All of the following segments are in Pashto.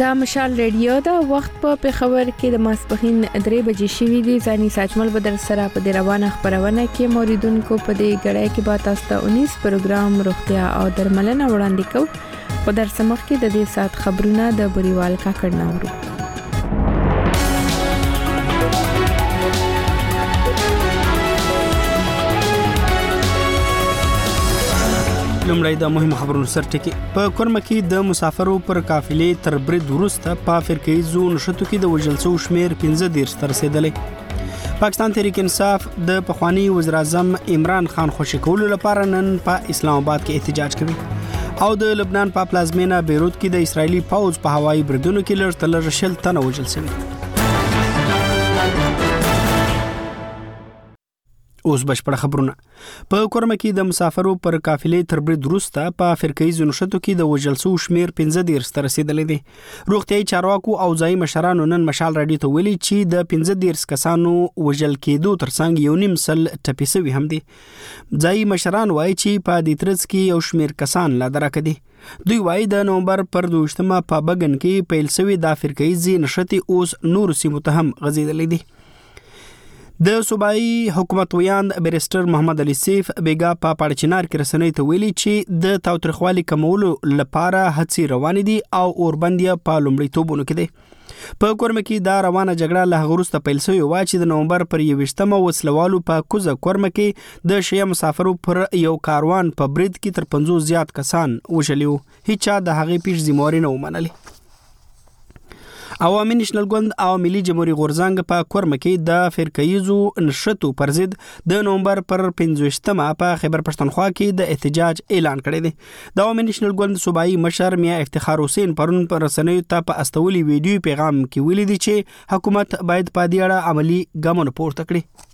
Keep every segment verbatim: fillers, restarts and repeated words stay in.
دا مشال ریډیو دا وخت په پېښور کې د ماسپښین درې بجې شوې دي. ځاني ساجمل بدر سره په دې روانه خبرونه کې موریدونکو په دې غړای کې به تاسو ته انیس پروګرام روغتیا او درملنه وړاندې کوو. په درسمخ کې د دې سات خبرونه د بریوال کاکړ ناورو. لومړی د مهمو خبرونو سرټکی. په کورمه کې د مسافرو پر قافلې تر برید وروسته په فرقیزو نشټو کې د وژل شوو شمیر پنځه دېرش ته رسیدلی. پاکستان تحریک انصاف د پخوانی وزیر اعظم عمران خان خوشی کولو لپاره نن په اسلام آباد کې احتجاج کوي او د لبنان په پلازمینه بیروت کې د اسرایلی پوځ په هوایي بریدونو کې لږ تر لږه شل تنه وژل شوي. اوس بشپړ خبرونه. په کورمه کې د مسافرو پر قافلې تر برید وروسته په فرقیزو نشټو کې د وژل شوو شمیر پنځه دېرش ته رسیدلی دی. روغتیایي چارواکو او ځایي مشرانو نن مشال راډیو ته ویلي چې د پنځه دېرش کسانو وژل کېدو ترڅنګ یو نیم سل ټپي شوي هم دي. ځایي مشران وایي چې په دې ترڅ کې یو شمیر کسان لا درکه دي. دوی وایي د نومبر پر دوشتمه په بګن کې پیل شوی د فرقیزي نشټي اوس نور سیمو ته هم غځېدلی دي. د صوبایي حکومت ویاند بیرسټر محمد علي سیف بیګا په پاړچینار کې رسنۍ ته ویلي چې د تاوتریخوالي کمولو لپاره هڅې روانې دي او اوربندیا په لومړیتوبونو کې دی. په کورمه کې دا روانه جګړه له هغه وروسته پیل شوې وه چې د نومبر پر یوویشتمه وسلوالو په کوزه کورمه کې د شیعه مسافرو پر یو کاروان په برید کې تر پنځوس زیات کسان وژلي وو. هیچا د هغې پیش ذمهواري نه ومنلې. عوامي نېشنل ګوند او ملي جمهوریت غورځنګ په کورمه کې د فرقیزو نشټو پر ضد د نومبر پر پنځویشتمه په خیبر پښتونخوا کې د احتجاج اعلان کړی دی. د عوامي نېشنل ګوند صوبایي مشر میاں افتخار حسین پرون پر رسنیو ته په استولي ویډیو پیغام کې ویلي دی چې حکومت باید په دې اړه عملی ګامونه پورته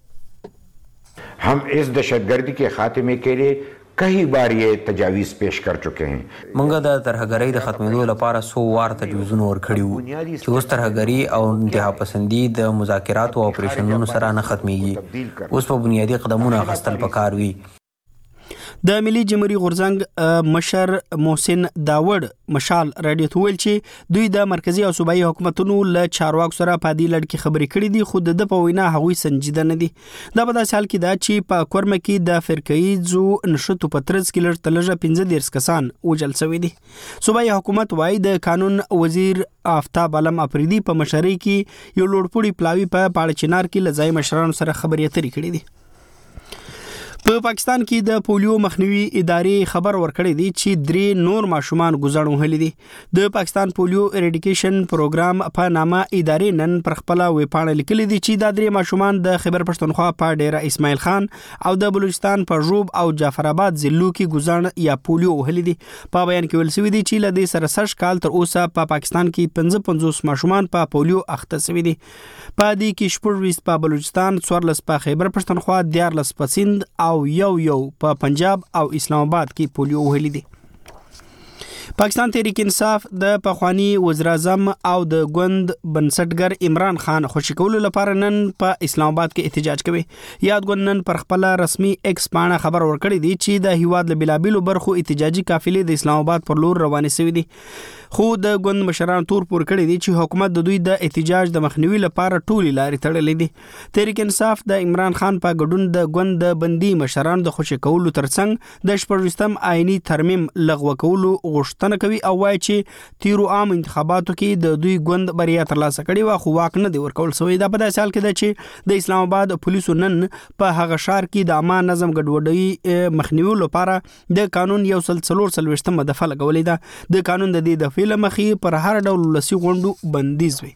کړي. हम इस दहशतगर्दी के खात्मे के लिए कई बार ये तजावीज़ पेश कर चुके हैं. منګه د ترهګرۍ د ختمېدو لپاره سو وار تجویزونه ورکړي وو چې اوس ترهګري او انتها پسندي د مذاکراتو او اپریشنونو سره نه ختميږي. اوس په بنیادی قدمونه اخیستل پکار وي. د ملي جمهوریت غورځنګ مشر محسن داوړ مشال راډیو ته ویل چې دوی د مرکزی او صوبایي حکومتونو له چارواکو سره په دې لړ کې خبرې کړې دي، خو د په وینا هغوی سنجیده نه دي. دا په داسې حال کې ده چې په کورمه کې د فرقیزو نشټو په ترڅ کې لږ تر لږه پنځه دېرش کسان وژل شوي دي. صوبایي حکومت وایي د قانون وزیر آفتاب علم افریدي په مشرۍ کې یو لوړپوړي پلاوي په پاړچینار کې له ځایي مشرانو سره خبرې اترې کړې دي. په پاکستان کې د پولیو مخنیوي ادارې خبر ورکړی دی چې درې نور ماشومان ګزړ وهلي دي. د پاکستان پولیو اریډیکیشن پروګرام په نامه ادارې نن پر خپل ویب پاڼه لیکلي دي چې دا درې ماشومان د خیبر پښتونخوا په ډیره اسماعیل خان او د بلوچستان په ژوب او جعفر آباد ضلعو کې ګزړ یا پولیو وهلي دي. په بیان کې ویل شوی دی چې له دې سره سږ کال تر اوسه په پاکستان کې پنځه پنځوس ماشومان په پولیو اخته شوي دي. په دې کې شپږ ویشت په بلوچستان، څوارلس په خیبر پښتونخوا، دیارلس په سند او یو یو په پنجاب او اسلام آباد کې پولیو وهلي دي. پاکستان تحریک انصاف د پخوانی وزیر اعظم او د ګوند بنسټګر عمران خان خوشی کولو لپاره نن په اسلام آباد کې احتجاج کوي. یاد ګوند نن پر خپل رسمي ایکس پاڼه خبر ورکړی دی چې د هیواد له بلابلو برخو احتجاجي قافلې د اسلام آباد پر لور روانې شوې دي. خو د ګوند مشران تور پور کړی دي چې حکومت د دوی د احتجاج د مخنیوي لپاره ټولې لارې تړلې دي. تحریک انصاف د عمران خان په ګډون د ګوند د بندي مشرانو د خوشی کولو ترڅنګ د شپږویشتم آئینی ترمیم لغوه کولو غوښتنه کوي او وایي چې تیرو عام انتخاباتو کې د دوی ګوند بریا ترلاسه کړې وه خو واک نه دی ورکول شوی. دا په داسې حال کې ده چې د اسلام آباد پولیسو نن په هغه ښار کې د عامه نظم ګډوډۍ مخنیوي لپاره د قانون یو سل څلور څلوېښتمه دفعه لګولې ده. د قانون د دې دفعې له مخې پر هر ډول ولسي غونډو بندیز وي.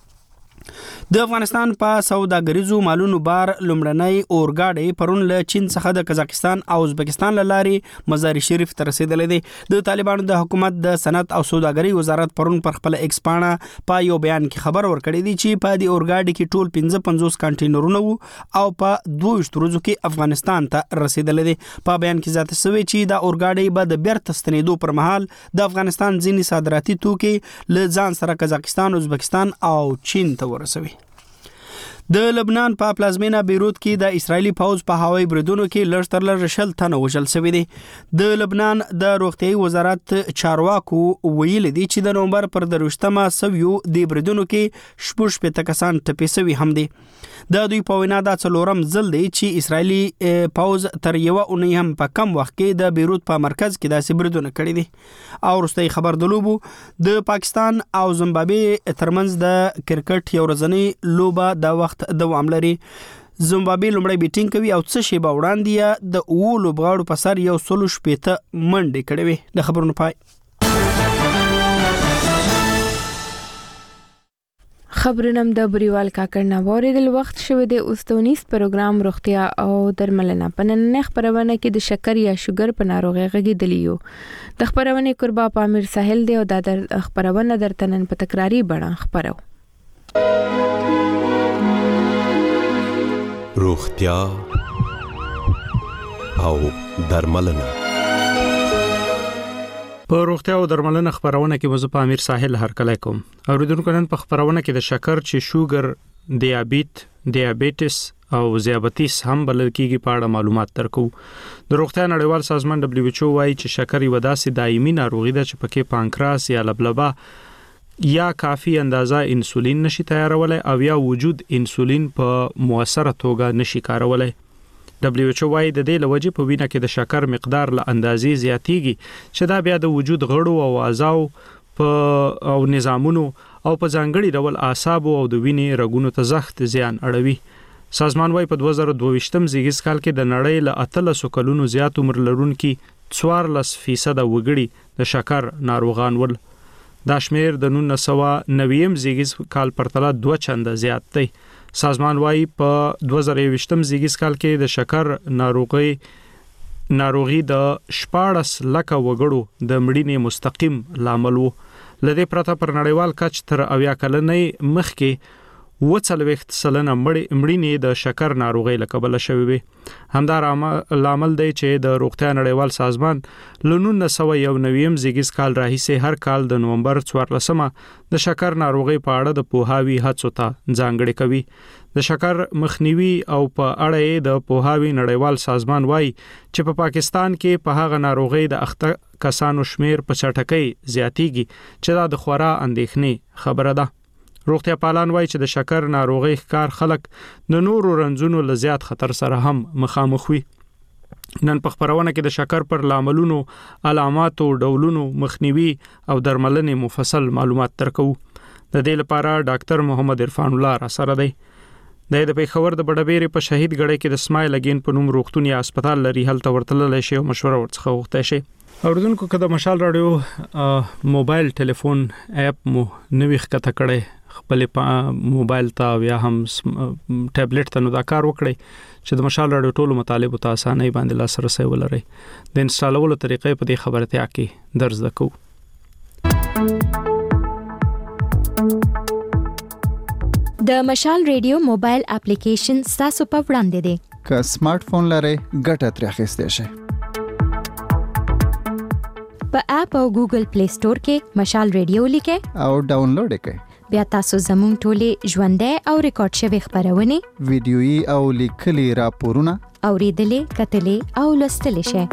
د افغانستان په سوداګریزو مالونو بار لومړنۍ اورګاډی پرون له چین څخه د قزاقستان او ازبکستان له لارې مزار شریف ته رسیدلی دی. د طالبانو د حکومت د صنعت او سوداګرۍ وزارت پرون پر خپل ایکس پاڼه په یو بیان کې خبر ورکړی دی چې په دې اورګاډي کې ټول پنځه پنځوس کانټینرونه وو او په دوه ویشت ورځو کې افغانستان ته رسیدلی دی. په بیان کې زیاته شوې چې دا اورګاډی به د بیرته ستنېدو پر مهال د افغانستان ځینې صادراتي توکي له ځان سره قزاقستان، ازبکستان او چین ته ورسوي. د لبنان په پلازمینه بیروت کې د اسرایلی پوځ په هوایي بریدونو کې لږ تر لږه شل تنه وژل شوي دي. د لبنان د روغتیايي وزارت چارواکو ویلي دي چې د نومبر پر دروشتمه سویو د بریدونو کې شپږ شپېته کسان ټپي شوي هم دي. د دوی په وینا دا څلورم ځل دی چې اسرایلی پوځ تر یوه اونۍ هم په کم وخت کې د بیروت په مرکز کې داسې بریدونه کړي دي. او وروستی خبر د لوبو د پاکستان او زیمبابوې ترمنځ د کرکټ یو ورځنۍ لوبه د وخت دوام لري. زیمبابوې لومړی بیټینګ کوي او څه شیبه وړاندې د اوو لوبغاړو په سر یو سل شپېته منډې کړې وې. د خبرونو پای. خبرنم د بریوال کاکړ نه وریدل وخت شوه د اوستونیس پروګرام روغتیا او درملنه په نن خبرونه کې د شکر یا شوګر په ناروغي غږیدلیو. د خبرونه قربا پامیر ساحل دی او د خبرونه درتنن په تکراری بڼه خبرو. روغتیا او درملنه. په روغتیا او درملنه خبرونه کې مزه په امیر ساحل هرکلی کوم. اوریدونکو نن په خبرونه کې د شکر چې شوګر، دیابیت، دیابیټس او ذیابیطس هم بلل کېږي په اړه معلومات درکو. د روغتیا نړیوال سازمان دبليو ایچ او وايي چې شکر یو داسې دایمي ناروغي ده چې پکې پانکراس یا لبلبه یا کافي اندازه انسولین نشي تیارولای او یا وجود انسولین په موثره توګه نشي کارولای. دبليو ایچ او وايي د دې لوجې په وینه کې د شکر مقدار له اندازې زیاتیږي چې دا بیا د وجود غړو او اعضاو په او نظامونو او په ځانګړي ډول اعصاب او د وینې رګونو ته زخت زیان اړوي. سازمان وايي په دوه زره دوه ویشتم زیږیز کال کې د نړۍ له اتلسو کلونو زیات عمر لرونکي څوارلس فیصد وګړي د شکر ناروغان ول. دا شمیر د نولس سوه نویم زیږیز کال پرتله دوه چنده زیات دی. سازمان وايي په دوه زره یوویشتم زیږیز کال کې د شکر ناروغي ناروغي د شپاړس لکه وګړو د مړینې مستقیم لامل وو. لدې پرته پر نړیوال کچ تر اویا کلنې مخکې اووه څلوېښت سلنه مړینې د شکر ناروغۍ له کبله شوې وې. همدا لامل دی چې د روغتیا نړیوال سازمان له نولس سوه یو نویم زیږیز کال راهیسې هر کال د نومبر څوارلسمه د شکر ناروغۍ په اړه د پوهاوي هڅو ته ځانګړې کوي. د شکر مخنیوي او په اړه د پوهاوي نړیوال سازمان وايي چې په پاکستان کې په هغه ناروغۍ د اخته کسانو شمیر په چټکۍ زیاتیږي چې دا د خورا اندېښنې خبره ده. روغتیا پالان وايي چې د شکر ناروغي ښکار خلک د نورو رنځونو له زیات خطر سره هم مخامخ وي. نن په خبرونه کې د شکر پر لاملونو، علاماتو، ډولونو، مخنیوي او درملنې مفصل معلومات درکو. د دې لپاره ډاکټر محمد عرفان الله را سره دی. د پیښور د بډبېرې په شهید ګړی کې د سمایل اگین په نوم روغتون یا هسپتال لري، هلته ورتللی شي او مشوره ورڅخه وغوښتی شي. اوریدونکو که د مشال راډیو موبایل ټلیفون اپ مو نوی ښکته کړی خپل موبایل ته یا هم ټابلیټ ته، نو دا کار وکړئ چې د مشال راډیو ټولو مطالبو ته اسانۍ باندې لاسرسی ولرئ. د انسټالولو طریقې په دې خبرتیا کې درز دکو. د مشال ریډیو موبایل اپلیکیشن ستاسو په وړاندې دی. که سمارټ فون لرئ ګټه ترې اخیستی شئ. په اپ او ګوګل پلی سٹور کې مشال ریډیو لیکئ او ډاونلوډ یې کړئ. بیا تاسو زموږ ټولې ژوندۍ او ریکارډ شوي خبرونه، ویډیويي او لیکلي راپورونه اوریدلې، کتلې او لوستلې شئ.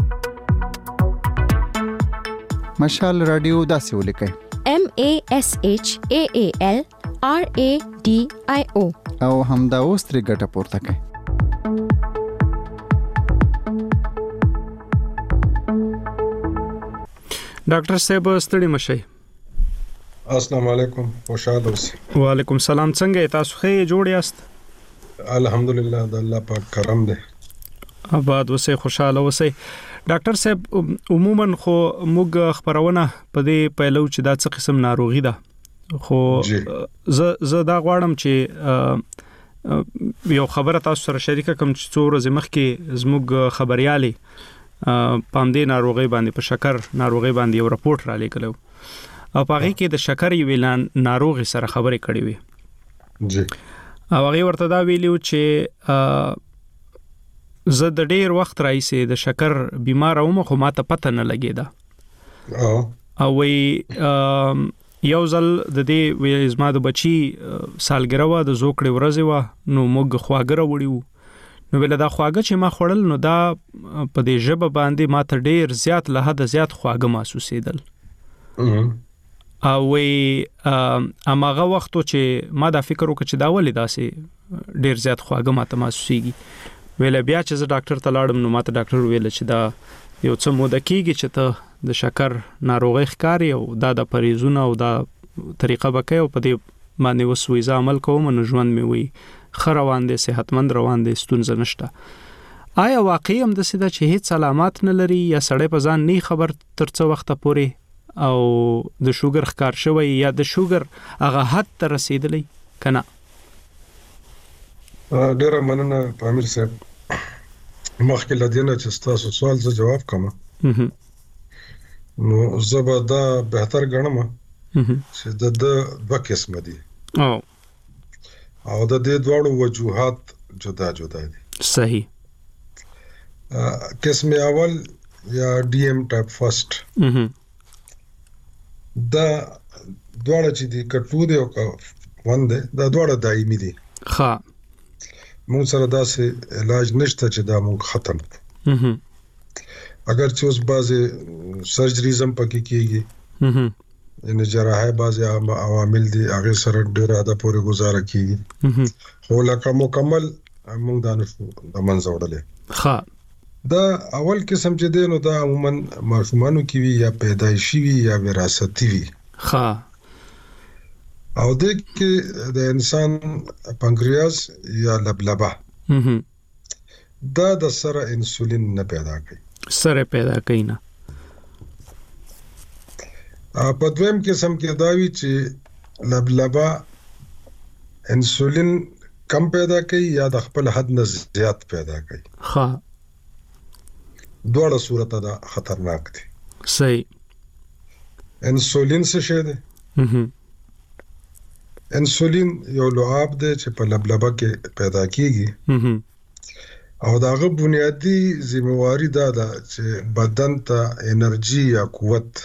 مشال راډیو داسې ولیکئ: M A S H A A L R A D I O او همدا اوس ترې ګټه پورته کړئ. ډاکټر صاحب ستړي مشئ. السلام علیکم، خوشاله اوسئ. وعلیکم السلام. څنګه تاسو ښه جوړ یاست؟ الحمدلله، د الله پاک کرم دی. آباد اوسئ، خوشاله اوسئ. ډاکټر صاحب عموما خو موږ خبرونه په دې پیلو چې دا څه قسم ناروغي ده، خو زه زه دا غواړم چې یو خبره تاسو سره شریکه کوم چې څو ورځې مخکې زموږ خبريالي پام دې ناروغي باندې په شکر ناروغي باندې یو راپورټ را لګلو او په هغه کې د شکر یو اعلان ناروغي سره خبرې کړې وي. جی. او هغه ورته دا ویلو چې زه د ډیر وخت راځي د شکر بیمار وم، خو ماته پته نه لګیدا. او او وی یو ځل د دې وې زما د بچي سالګره وا د زوکړې ورځ وا نو موږ خواګره وړیو نو ول دا خواګه چې ما خړل نو دا په دې ژبه باندې ما ته ډیر زیات له حد زیات خواګه محسوسېدل او وی اماغه وختو چې ما دا فکر وکړ چې دا ولې داسې ډیر زیات خواګه ما ته محسوسېږي ویل بیا چې زه ډاکټر ته لاړم نو ما ته ډاکټر ویل چې دا یو څه موده کېږي چې ته د شکر ناروغي ښکاري او دا د پریزونه او دا طریقه بکې او په دې باندې وسوي ځ عمل کوم نو ژوند مې وي خروان دي صحتمند روان دي ستونزه نشته آیا واقعي هم د سیده چې هیڅ علامات نه لري یا سړی په ځان نه خبر تر څو وخت پورې او د شوګر ښکار شوی یا د شوګر هغه حد ته رسیدلی کنه ډیره مننه پامیر صاحب مخکې لدینه چې تاسو سوال ز جواب کوم نو زبدا بهتر غنم چې د دوه قسم دي او او د دې دوړو وجوهات جدا جدا دي صحیح قسم اول یا ډي ام ټایپ فرست دا دوړه چې دي کټو دی او وانده دا دوړه دایمي دي ها مون سره داسې علاج نشته چې دا مون ختم اگر چې اوس بازي سرجریزم پکې کیږي ان جراحه بازي عوامل دي هغه سره ډیره ده پورې گزاره کیږي خو لکه مکمل موږ دا نشو د منځ وړلې ها دا اول قسم چې دی نو دا عموما ماشومانو کې وی یا پیدایشي وی یا وراثتي وی ها او د کې د انسان پنکریاس یا لبلبه دا د سره انسولین نه پیدا کوي سره پیدا کوي نه په دویم قسم کې دا وی چې لبلبه انسولین کم پیدا کوي یا د خپل حد نه زیات پیدا کوي ها دوړه صورت دا خطرناک دي صحیح انسولین څه شی دی انسولین یو لعاب دی چې په لبلبه کې پیدا کیږي او داغه بنیادی ذمہواری دا ده چې بدن ته انرژي یا قوت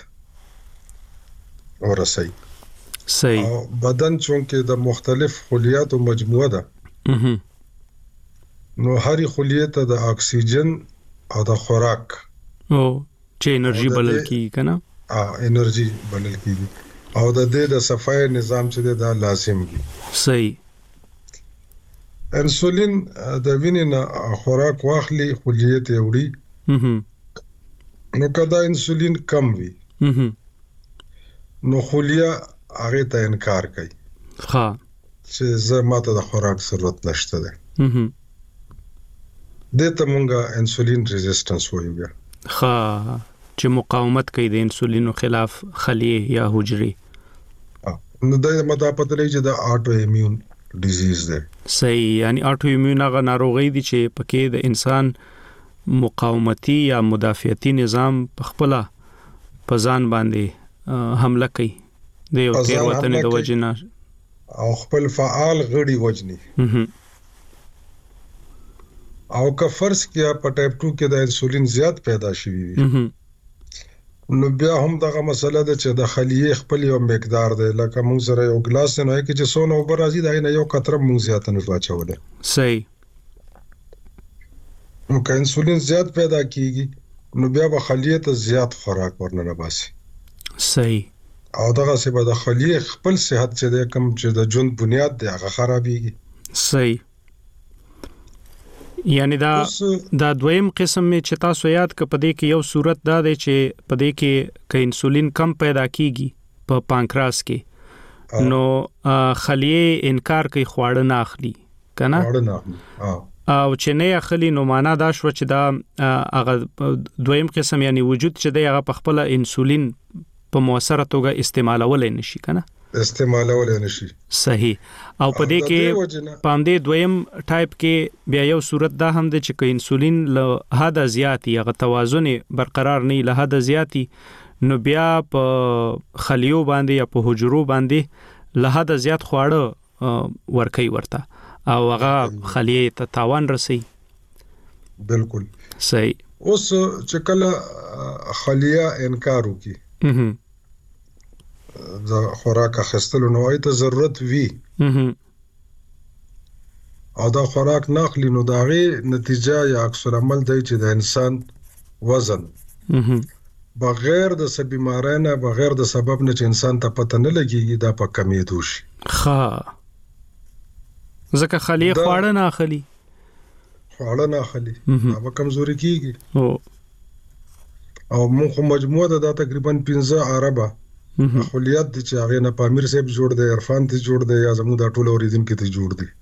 ورسي صحیح او بدن چونکه د مختلف خلیاتو مجموعه ده نو هر خلیه ته د اکسیجن او د خوراک او چې انرژي بلل کی کنه ا انرژي بلل کیږي او د دې د صفای نظام چې دا لازم دي صحیح انسولین د وینې نه خوراک واخلي خلیه ته وړي نو کدا انسولین کم وي نو خلیه هغه ته انکار کوي ها چې زه ماته د خوراک ضرورت نشته ده هم دته مونږه انسولین ریزिस्टنس وایو بیا ها چې مقاومت کوي د انسولینو خلاف خلیه یا حجري نو دا مته پته لري چې د اټو ایمیون ډیزیز ده صحیح یعنی اټو ایمیون هغه ناروغي دي چې پکې د انسان مقاومتي یا مدافعتي نظام په خپل په ځان باندې حمله کوي د یو تیر وطن د وجنه او خپل فعال غړي وجني او که فرض کیا په ټایپ ټو کې د انسولین زیات پیدا شوی وي نو بیا هم دغه مسله ده چې د خلیه خپل یو مقدار ده لکه موږ سره یو ګلاس نه وای چې څونه اوپر راځي دا نه یو قطره موږ زیات نه واچول صحیح نو که انسولین زیات پیدا کیږي نو بیا به خلیه ته زیات خوراک ورننه باسي صحیح او دغه څه به د خلیه خپل صحت چې د کم چې د ژوند بنیاد دی هغه خرابېږي صحیح یعنی دا دا دویم قسم می چې تاسو یاد ک پدې کې یو صورت دا دی چې پدې کې ک انسولین کم پیدا کیږي په پانکراس کې نو خلیه انکار کوي خواړه نه اخلي کنه خواړه نه اخلي او چې نه اخلي نو معنا دا شو چې دا هغه دویم قسم یعنی وجود چې دی هغه په خپل انسولین په موثره توګه استعمالول نشي کنه استعمالول نشي صحیح او په دې کې پام دې دویم ټایپ کې بیا یو صورت دا هم د چې انسولین له حد زیاتی هغه توازن برقرار نه له حد زیاتی نو بیا په خلیو باندې یا په حجرو باندې له حد زیات خواړه ورکي ورته او هغه خلیه ته تاوان رسي بالکل صحیح اوس چې کله خلیه انکار وکي د خوراک اخیستلو نو ایت ضرورت وی او دا خوراک ناخلی نو دا غي نتیجه یا عکس العمل دی چې د انسان وزن بغیر د سبب بیماری نه بغیر د سبب نه چې انسان ته پته نه لګيږي دا په کمیدو شي. ښه ځکه خلی خواړه نه اخلي خواړه نه اخلي هغه کمزوري کیږي او او موږ مجموعه دا تقریبا پنځه عربه خلیات دي چې هغه نه پامیر صاحب جوړ دی، عرفان ته جوړ دی، یا زموږ د ټولو اوریدونکو ته جوړ دی.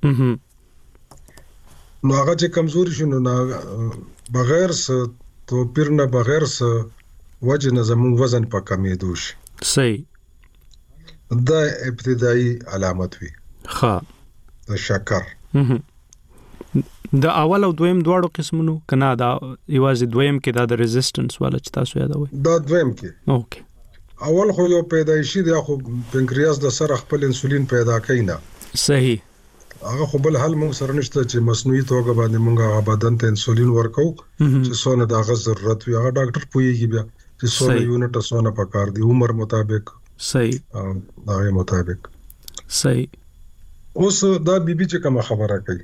نو هغه چې کمزوري شونه نه بغیر س توپیر نه بغیر س وجه نه زموږ وزن په کمیدو شي. صحیح. دا ابتدایي علامت وي. ښه د شکر. د اول او دویم دواړو قسمونو کنه دا یوازې دویم کې دا د ریزिस्टنس والا چې تاسو یادوي؟ دا دویم کې. اوکې. اول خو یو پیدایشي دی خو پنکریاس د سره خپل انسولین پیدا کوي نه. صحیح. هغه خو بل حل موږ سره نشته چې مصنوعي توګه باندې موږ هغه بدن ته انسولین ورکو چې څونه د هغه ضرورت وي. هغه ډاکټر پوهیږي بیا چې څونه یونټ څونه پکار دی عمر مطابق. صحیح. هغه مطابق. صحیح. اوس دا بیبي چې کوم خبره کوي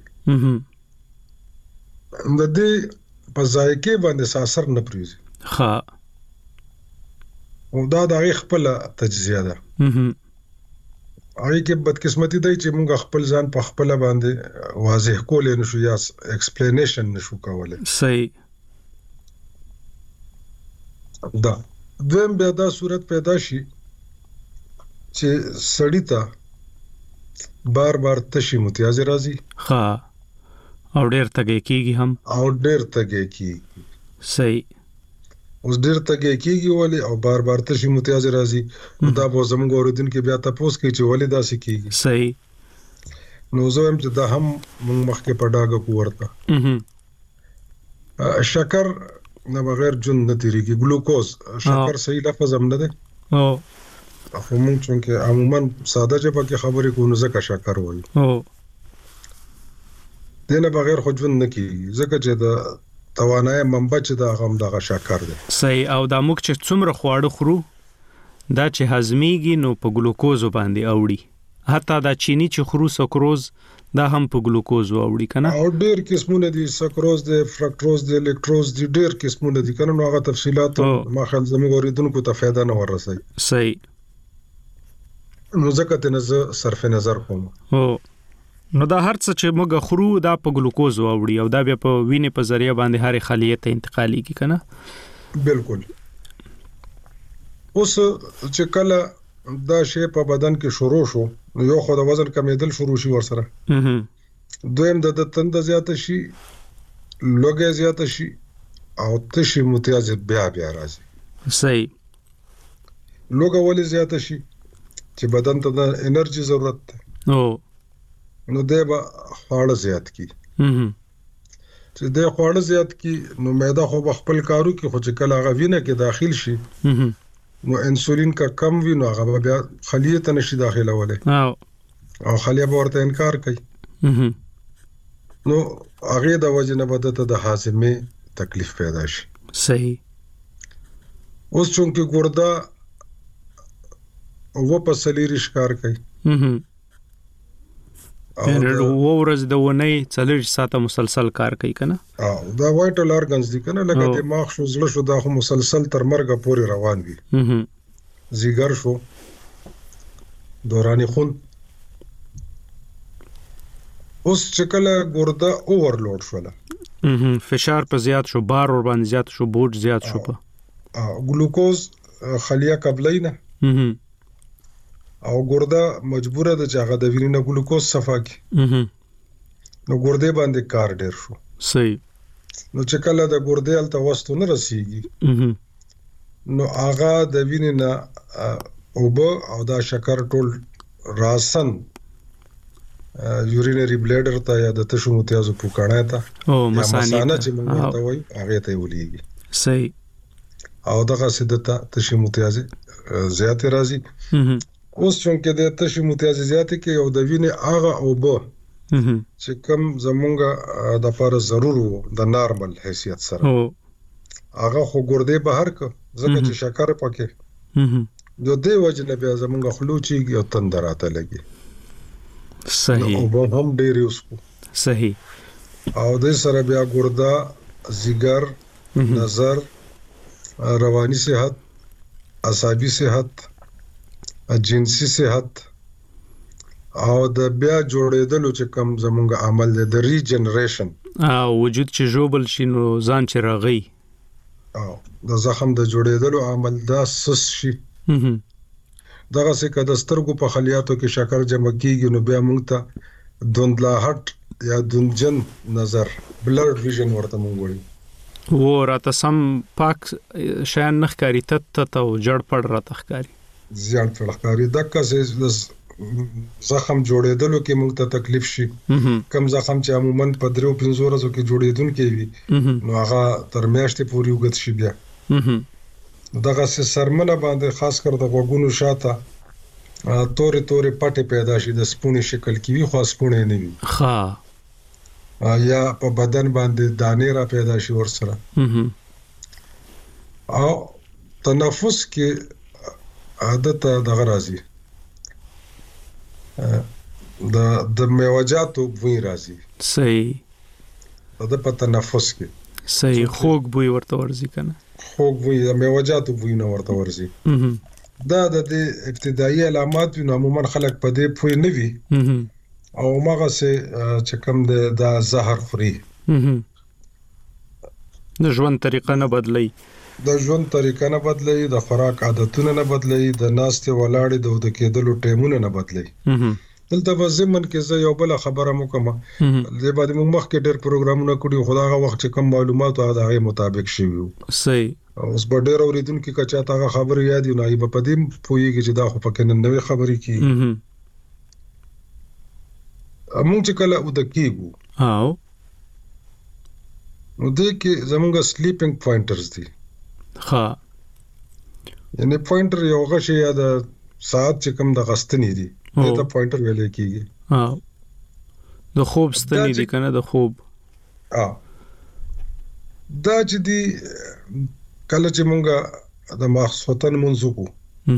د دې په ذایقه باندې اثر نه پریږي. ها او دا د خپل تجزیه ده. هغه کې بدقسمتي دی چې موږ خپل ځان په خپل باندې واضح کول نه شو یا ایکسپلینیشن نشو کولای. صحیح. دا دویم بیا دا صورت پیدا شي چې سړی ته بار بار تشي متیازه راځي. ها او ډیر تګی کیږي هم او ډیر تګی کیږي. صحیح. اوس ډیر تګی کیږي ولی او بار بار تشي متیازه راځي. دا به زموږ اوریدونکو بیا تاسو کوي چې ولی داسې کیږي. صحیح. نو زه هم چې دا هم موږ مخکې په ډاګه کو ورته شکر نه بغیر جون نه تیریږي. ګلوکوز شکر صحیح لفظ هم نه دی. او خو موږ چې عموما ساده ژبه کې خبرې کوو نو ځکه شکر وایي. او دنه بغیر خو ژوند نه کیږي ځکه چې د توانای منبع چې دا غم دغه شکر دی. صحیح. او دا موږ چې څومره خواړه خورو دا چې هضميږي نو په ګلوکوز باندې اوړي. حتی دا چینی چې خورو سکروز دا هم په ګلوکوز اوړي کنه. او ډیر قسمونه دي سکروز دی فرکټوز دی الکتروز دی ډیر قسمونه دي کنه. نو هغه تفصيلات ما خل زموږ اوریدونکو ته فایده نه ورسي. صحیح. نو ځکه ته نه صرف نظر کوم. او نو دا هر څه چې موږ خورو دا په ګلوکوز واوړي او دا بیا په وینې په ذریعہ باندې هر خلیه ته انتقالي کی کنه. بالکل. اوس چې کله دا شی په بدن کې شروع شو نو یو خو د وزن کمیدل شروع شي ورسره. دویم د تند زیات شي لوګي زیات شي او تشي متیازه بیا بیا راځي. صحیح. لوګه ولې زیات شي چې بدن ته د انرژي ضرورت ده. او نو دی به خواړه زیات کی. چې دی خواړه زیات کی نو معده خو خپل کارو کې خو چې کله هغه وینه کې داخل شي نو انسولین کا کم وي نو هغه بیا خلیه ته نشي داخله ولې او او خلیه به ورته انکار کوي. نو هغه د وجه نه بدته د هاضمه تکلیف پیدا شي. صحیح. اوس چونکه ګردا او په سلیری ښکار کوي. او ورځ د ونی څلور ساعته مسلسل کار کوي کنه. او دا وایټل ارګنز دي کنه لکه دماغ شو زړه شو دا خو مسلسل تر مرګه پورې روان وي. زیګر شو دوران خون. اوس چې کله ګردا اوورلوډ شوله فشار په زیات شو بار ور باندې زیات شو بوج زیات شو په ګلوکوز خلیه قبلینا او ګردا مجبوره ده چې هغه د وینې ګلوکوز صفا کی. نو ګردې باندې کار ډیر شو. صحیح. نو چې کله د ګردې الته وستو نه رسیږي نو هغه د وینې نه او به او دا شکر ټول راسن یورینری بلیډر ته یا د تشو متیازو پوکاڼه ته او مثانه چې موږ ته وایي هغه ته ولېږي. صحیح. او دغه سدته تشو متیازه زیات راځي. اوس چونکه د تشو متیازه زیات کې او د وینې هغه او به چې کوم زمونږه د لپاره ضروري وو د نارمل حیثیت سره هغه خو ګردې بهر ک ځکه چې شکر پکې د دې وجه نه بیا زمونږ خلوچیږي او تندر راته لګي. صحیح. او به هم ډېر یوسکو. صحیح. او د سره بیا ګردا، ځیګر، نظر، رواني صحت، عصبي صحت، جنسي صحت او د بیا جوړېدلو چې کم زمونږ عمل دی د ریجنریشن او وجود چې جوبل شي نو ځان چې راغی او د زخم د جوړېدلو عمل دا سس شي. دغه څه که د سترګو په خلیاتو کې شکر جمع کیږي نو بیا موږ ته دندلاهټ یا دونجن نظر بلرډ ویژن ورته مونږ وایو. و راته سم پاک شیان نه ښکاري، تت تت او جړ پړ راته ښکاري، زیات پړ ښکاري. دغه څه زخم جوړېدلو کې موږ ته تکلیف شي. کم زخم چې عموماً په درو پنځو ورځو کې جوړېدونکي وي نو هغه تر میاشتې پورې وګت شي. بیا دغه څه سرمنه باندې خاص کر د غوګونو شاته تورې تورې پټې پیدا شي، د سپونې شکل کې وي خو سپونې نه وي. ها یا په بدن باندې دانې را پیدا شي ور سره. او تنفس کې عادت دغه راځي د د میوجاتو بوی راځي. صحیح. د په تنفس کې صحیح خوږ بوی ورته ورځي کنه، خوږ بوی د میوجاتو بوی نه ورته ورځي. دا د دې ابتدایي علامات نو عموما خلک په دې پوه نه وي او ماغه سه چې کوم د زهر خوري. د ژوند طریقه نه بدلی، د ژوند طریقه نه بدلی، د خوراک عادتونه نه بدلی، د ناستې ولاړې د ود کېدلو ټیمونه نه بدلی. دلته په زمن کې زه یو بل خبره مکمه د بعد موږ مخکې ډېر پروګرامونه کړو، خدای وخت چې کوم معلومات او د هغه مطابق شي وو. صحیح. اوس په ډېر اوریدونکو کې کچا تاغه خبر یاد نه ای په دې پوېږي چې دا خو پکې نن نوې خبرې کی. موږ چې کله او د کیګو او نو دې کې زموږ سلیپینګ پوینټرز دي. ها یعنی پوینټر یو غشي یا د ساعت چې کوم د غستنی دي دا ته پوینټر ویل کیږي. ها د خوب ستنی دي کنه، د خوب. ها دا چې دي کله چې مونږه د ماخصوتن منځو کو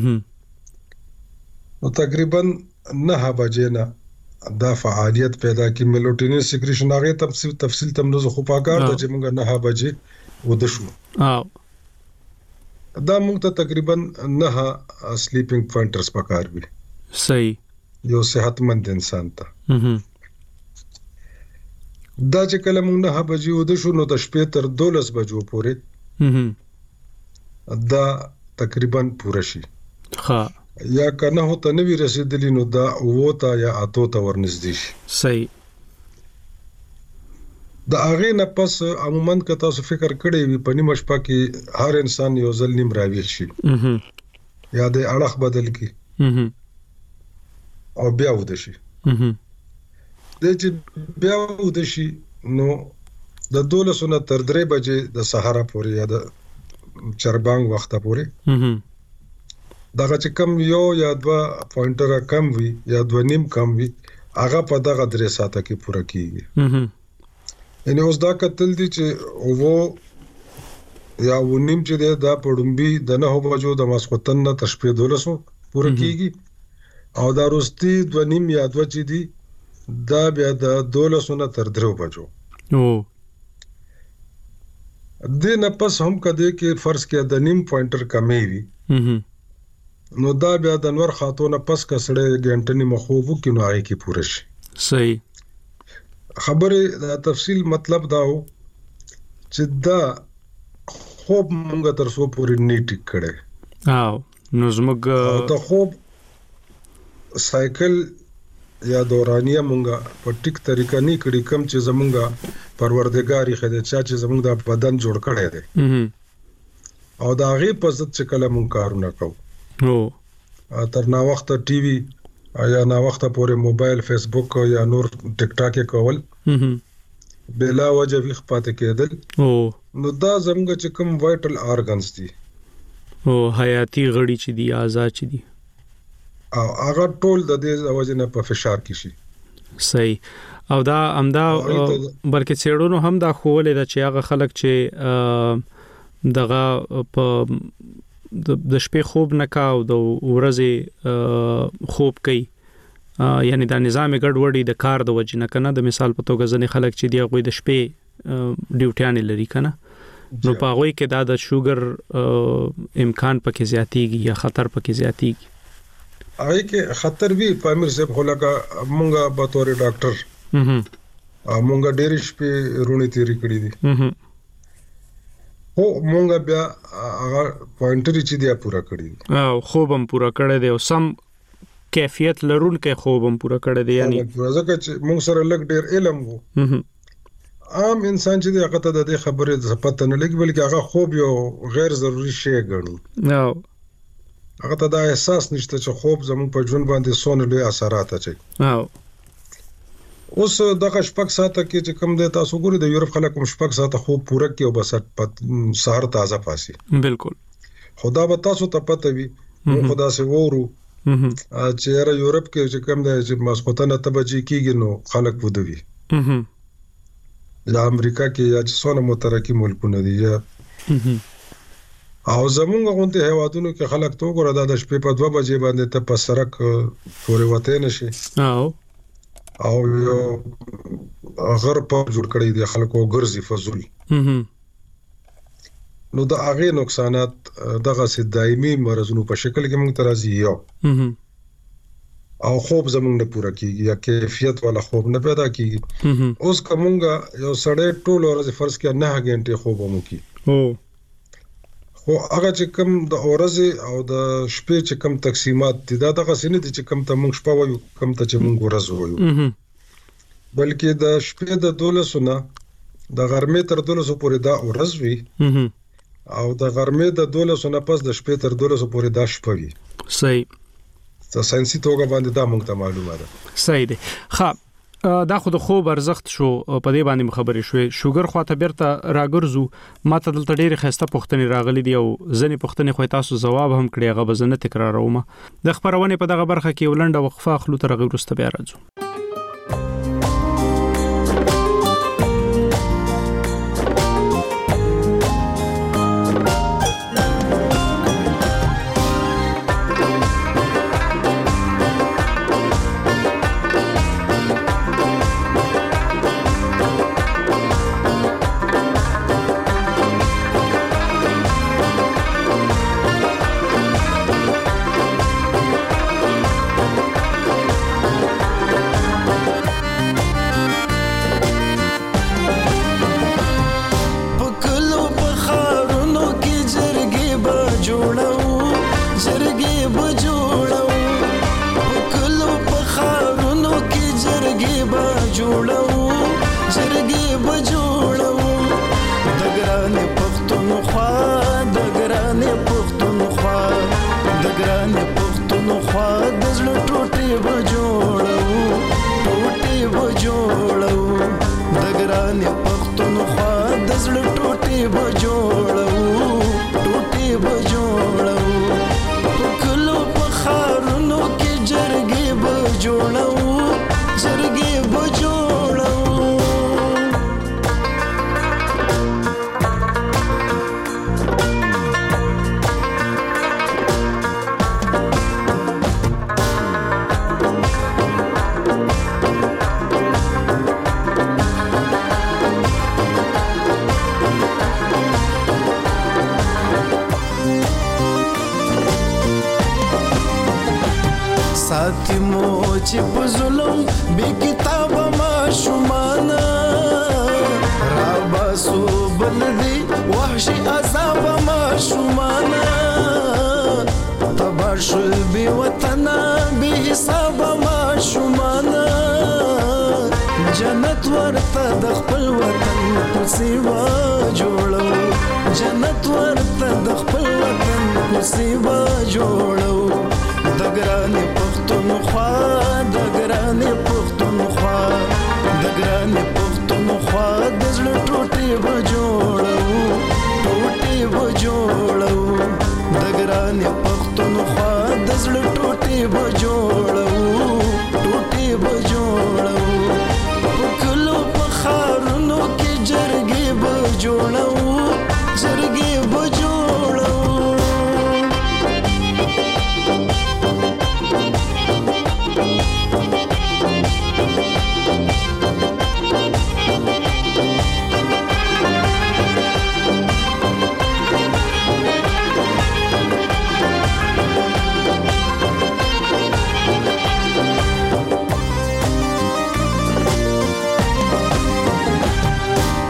نو تقریبا نه بجې نه دا فعالیت پیدا کی میلوټینین سیکریشن هغه تفصیل تفصیل تم نو خو پاکار د چې مونږه نه بجې ود شو. او دا مونږ ته تقریبا نه سلیپینګ پوینټرز پکار وي. صحیح. یو صحتمند انسان ته دا چې کله مونږ نه بجې ود شو نو د شپې تر دولس بجو پورې دا تقریبا پوره شي. ها یا کنه هوته نوی رسیدلی نو دا ووتا یا اتو ته ورنږدې شي. صحیح. د هغه نه پس عموما که تاسو فکر کړی وي په نیمه شپه کې هر انسان یو ځل نیم راویښ شي یا د اړخ بدل کی او بیا ود شي. د چې بیا ود شي نو د دولس نه تر درې بجې د سهار پورې یا د چربانګ وخت پورې دغه چې کم یو یا دوا پوینټر کم وي یا دوا نیم کم وي هغه په دغه درې ساعته کې پوره کیږي. یعنی اوس دا کتل دي چې وو یا و نیم چې دا پړمبي د نه بجو د ماسختن نه تشپې دولسو پوره کیږي او دا روستي دوا نیم یا دوا چې دي دا بیا د دولسو نه تر درو بجو. او د نه پس هم کده کې فرض کې د نیم پوینټر کمې وي نو دا بیا د نور خاتون پس کسړې ګنټنی مخوبو کې نو آی کې پوره شي. صحیح. خبره د تفصیل مطلب دا و چې دا خوب مونږ تر څو پورې نیټ کړي. او نو زموږ د خوب سایکل یا دورانیه مونږه په ټیک طریقه نه کړی کم چې زمونږه پروردګاری خدای چې زمونږ د بدن جوړ کړی دی او دا غي په ځد چې کله مونږ کارونه کوو او تر نا وخت ټي وي یا نا وخت پورې موبایل فیسبوک یا نور ټیک ټاک کول بلا وجه ویخ پاتې کېدل نو دا زمونږ چې کوم وایټل ارګنز دي او حیاتي غړي چې دي اعضاء چې دي او هغه ټول د دې وجه نه په فشار کې شي. صحیح. او دا امدا بلکې چېړونو هم دا خوولې دا چې هغه خلک چې دغه په د شپې خوب نه کا او د ورځې خوب کوي یعنی دا نظام ګډوډي د کار د وجې نه کنه د مثال په توګه ځنې خلک چې دی غوي د شپې ډیوټیان لري کنه نو په غوي کې دا د شوګر امکان پکې زیاتیږي یا خطر پکې زیاتیږي هغه کې خطر وی پامیر صاحب خلک مونږه به تور ډاکټر مونږه ډېر شپې رونی تیری کړی دي هو مونږه بیا هغه پوینټری چې دی پورا کړی او خوب هم پورا کړی دی او سم کیفیت لرونکې خوب هم پورا کړی دی یعنی ځکه چې مونږ سره لګ ډېر علم وو عام انسان چې هغه ته د خبرې د پته نه لګي بلکې هغه خوب یو غیر ضروري شی ګڼي نو هغه ته دا احساس نشته چې خوب زموږ په ژوند باندې څونه لوی اثرات اچي او اوس دغه شپږ ساعته کې چې کوم د تاسو ګوري د یورپ خلک هم شپږ ساعته خوب پوره کوي او بس سحر تازه پاسي بالکل خدا به تاسو ته پته وي نو خدا سي وورو چې را یورپ کې چې کوم د چې ماسختنه تبجی کیږي نو خلک ودوي یا امریکا کې یا چې څونه مترقي ملکونه دي یا او زمونږ غونډه هیوادونو کې خلک تو ګره د شپې په دوه بجې باندې ته په سرک پورې وته نشي او او یو غر په جوړ کړی دي خلکو ګرځي فزول نو د هغه نقصانات دغه سي دایمي مرزونو په شکل کې موږ ترازی یو او خوب زمونږ نه پوره کیږي یا کیفیت والا خوب نه پیدا کیږي اوس کومګه یو سړی ټول ورځ فرض کړه نه غنټه خوب مو کی او خو هغه چې کوم د ورځې او د شپې چې کوم تقسیمات دي دا دغه سینې دي چې کوم ته موږ شپه وایو کوم ته چې موږ ورځ وایو بلکې د شپې د دولسو نه د غرمې تر دولسو پورې دا ورځ وي او د غرمې د دولسو نه پس د شپې تر دولسو پورې دا شپه وي صحیح ته ساينسي توګه باندې دا موږ ته معلومه ده صحیح دی ښه دا خو د خوب ارزښت شو په دې باندې خبرې شوې شوګر خو ته بیرته راګرځو ماته دلته ډېر خسته پوښتنې راغلي دي او ځنې پوښتنې خو تاسو جواب هم کړی هغه بزنه تکراروم د خبرونه په دغه برخه کې ولنډه وقفه خلو تر غوړ واست بیا راځو چې په ظلم بے کتاب ما شمانا را باسو بلدی وحشی عذاب ما شمانا تباش بی وطنا بی حساب ما شمانا جنت ورته د خپل وطن په سیوا جوړو جنت ورته د خپل وطن په سیوا جوړو د ګران پښتونخوا د ګران پښتونخوا د ګران پښتونخوا د زړه ټوټې به جوړو ټوټې به جوړو د ګران پښتونخوا د زړه ټوټې به جوړو ټوټې به جوړو په کلو په ښارونو کې جرګې به جوړو جرګې به جوړو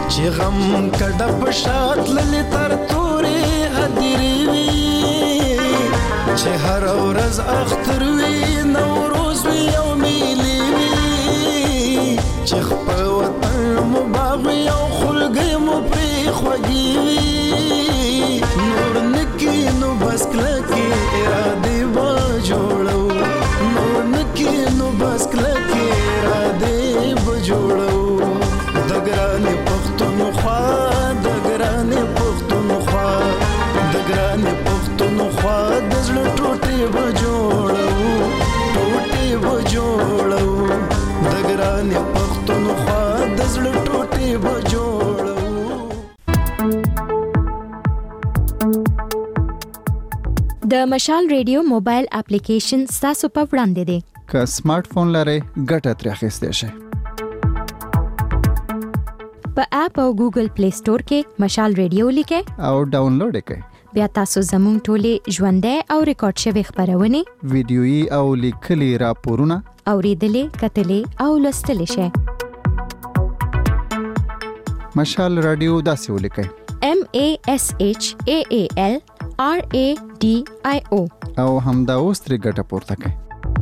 چې غم کډه په شات للی تر تورې هدیرې وي چې هر ورځ اختر وي نوروز وي او میلې وي چې خپل وطن مو باغ وي او خلګې مو پرې خوږې وي نور نکي نو بس کلکې ارادې به جوړو نور نکي نو بس کلکې ارادې به جوړو د ګرانې پښتونخوا د ګرانې پښتونخوا د ګرانې پښتونخوا د زړه ټوټې به جوړو ټوټې به جوړو د ګرانې پښتونخوا د زړه ټوټې به جوړو. د مشال ریډیو موبایل اپلیکیشن ستاسو په وړاندې دی. که سمارټ فون لرئ ګټه ترې اخیستی شئ. په اپ او ګوګل پلی سٹور کې مشال ریډیو لیکئ او ډاونلوډ یې کړئ. بیا تاسو زموږ ټولې ژوندۍ او ریکارډ شوي خپرونې ویډیويي او لیکلي راپورونه اوریدلې کتلې او لوستلې شئ. مشال رادیو داسې ولیکئ: M A S H A A L R A D I O او همدا اوس ترې ګټه پورته کړئ.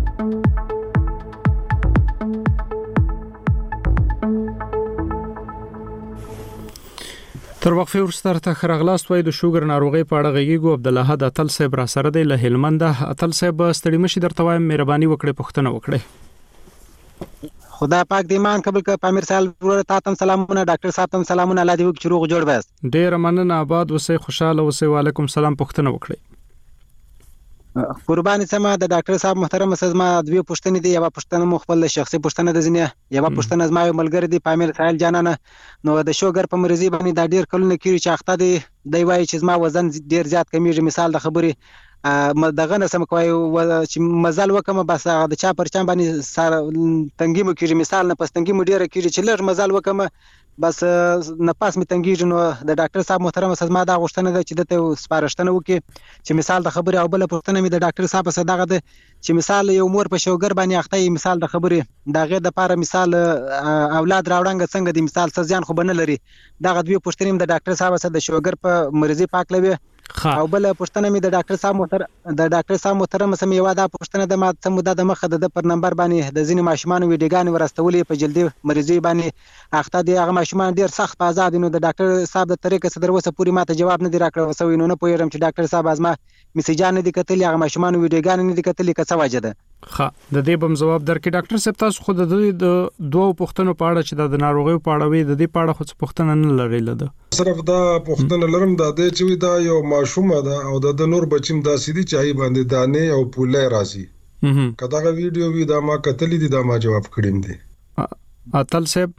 تر وقفه ورسته ته خرغلاست وای د شوګر ناروغي په اړه غږیږو. عبدالله اتل صاحب را سره دی له هلمند. اتل صاحب ستړي مشي درته وایم مهرباني وکړئ پوښتنه وکړئ. خدا پاک دې مان قبول ک پامیر سال ورته تاسو سلامونه ډاکټر صاحب تم سلامونه الله دې وکړي روغ جوړ بس. ډیر مننه آباد اوسې خوشاله اوسې. وعلیکم سلام پوښتنه وکړئ. قرباني سما د ډاکټر صاحب محترم سزما دوی پوښتنه دي. یو پوښتنه مو خپل شخصي پوښتنه ده ځنه یو پوښتنه زما یو ملګری دی پامیر سال جانانه نو د شوګر په مریضي باندې دا ډیر کلونه کیږي چې اخته دی دی وایي چې زما وزن ډیر زیات کمیږي. مثال د خبرې دغه نه سم کوي چې مزل وکم بس د چا پر چا باندې تنګي مو کیږي. مثال نه پس تنګي مو ډیر کیږي چې لږ مزل وکم بس نفس می تنګیږي. نو د ډاکټر صاحب محترم سزما دا غوښتنه ده چې دته سپارښتنه وکړي چې مثال د خبرې او بل پوښتنه می د ډاکټر صاحب سره دغه ده چې مثال یو مور په شوګر باندې اخته مثال د خبرې دغه د پاره مثال اولاد راوړنګ څنګه دی مثال سزيان خو بنه لري. دغه دوی پوښتنه د ډاکټر صاحب سره د شوګر په مریضي پاک لوي او بل پوښتنه می د ډاکټر صاحب محترم د ډاکټر صاحب محترم سم یو دا پوښتنه د ما څه مده د مخه د پر نمبر باندې د ځینې ماشومان ویډیوګان ورستولې په جلدي مریضي باندې اخته دي. هغه ماشومان ډیر سخت په آزاد نو د ډاکټر صاحب د طریقې سره وروسته پوری ماته جواب نه دی راکړ وسوي نو نه پوهیږم چې ډاکټر صاحب ازما میسجان نه دي کتلې هغه ماشومان ویډیوګان نه دي کتلې که څه وجه ده. ښه د دې بم جواب درکې ډاکټر صاحب تاسو خود د دوه پوښتنو په اړه چې د ناروغي په اړه وي د دې په اړه خو څه پوښتنه نه لري لده صرف دا پوښتنه لرم دا د چې دا یو ماشومه ده او د نور بچیم داسې دي چې ای باندې دانه او پوله راځي. کداغه ویډیو وی دا ما کتلې دي دا ما جواب کړم دي. اتل صاحب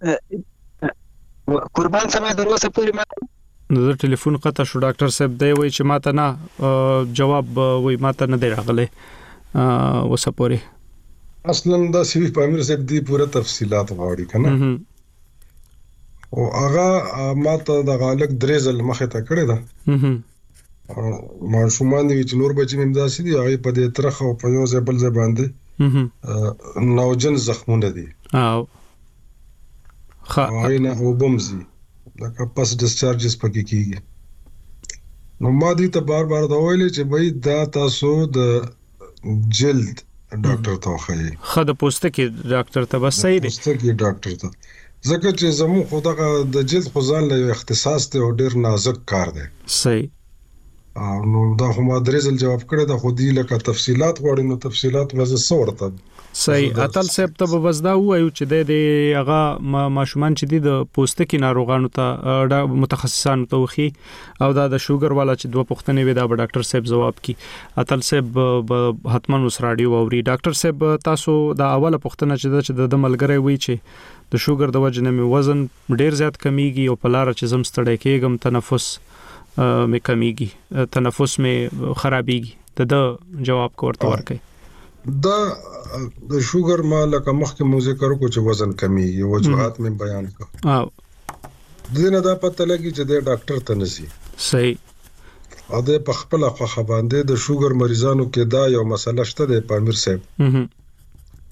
قربان سمه دروسه پوری ما د ټلیفون قطع شو. ډاکټر صاحب دی وای چې ماته نه جواب وای ماته نه دی راغلی وسپوري. اصلا دا سی وی پامیر صاحب دی پوره تفصيلات غواړي کنه او هغه ماته د غالک درېزل مخه ته کړی دا ماشومان دي چې نور بچی ممداسي دي هغه په دې ترخه او په یو ځای بل ځای باندې نوجن زخمونه دي او ښه نه وبمزي لکه پس ډیسچارجز پکې کیږي. نو ما دې ته بار بار دا ویلې چې بھئی دا تاسو د جلد ډاکټر ته وخی خد پوستکی ډاکټر ته بس صحیح دی پوستکی ډاکټر ته ځکه چې زمو خدغه د جلد خزان له اختصاص ته او ډیر نازک کار دی. صحیح. نو دا خو ما درېزل جواب کړی دا خو دی لکه تفصيلات غواړي نو تفصيلات وزه صورته صحیح. اتل صاحب ته بس دا وایو چې د هغه ماشومان چې د پوستکی ناروغانو ته متخصصانو ته وخی او دا د شوګر والا چې دوه پوښتنې وي دا به ډاکټر صاحب جواب کی. اتل صاحب حتمن اوس رادیو اوري. ډاکټر صاحب تاسو دا اوله پوښتنه چې د ملګری وی چې د شوګر د وجه نه مې وزن ډیر زیات کمیږي او په لار چې زم ستړی کېږم تنفس مې کمیږي تنفس مې خرابېږي د جواب کوړته ورکړي. دا د شوګر ما لکه مخکې مو ذکر کو چې وزن کمیږي وجوهات مې بیان کړ او دینه دا پته لګي چې د ډاکټر ته نسی. صحیح. ا دې په خپل خو باندې د شوګر مریضانو کې دا یو مسله شته د پامیر صاحب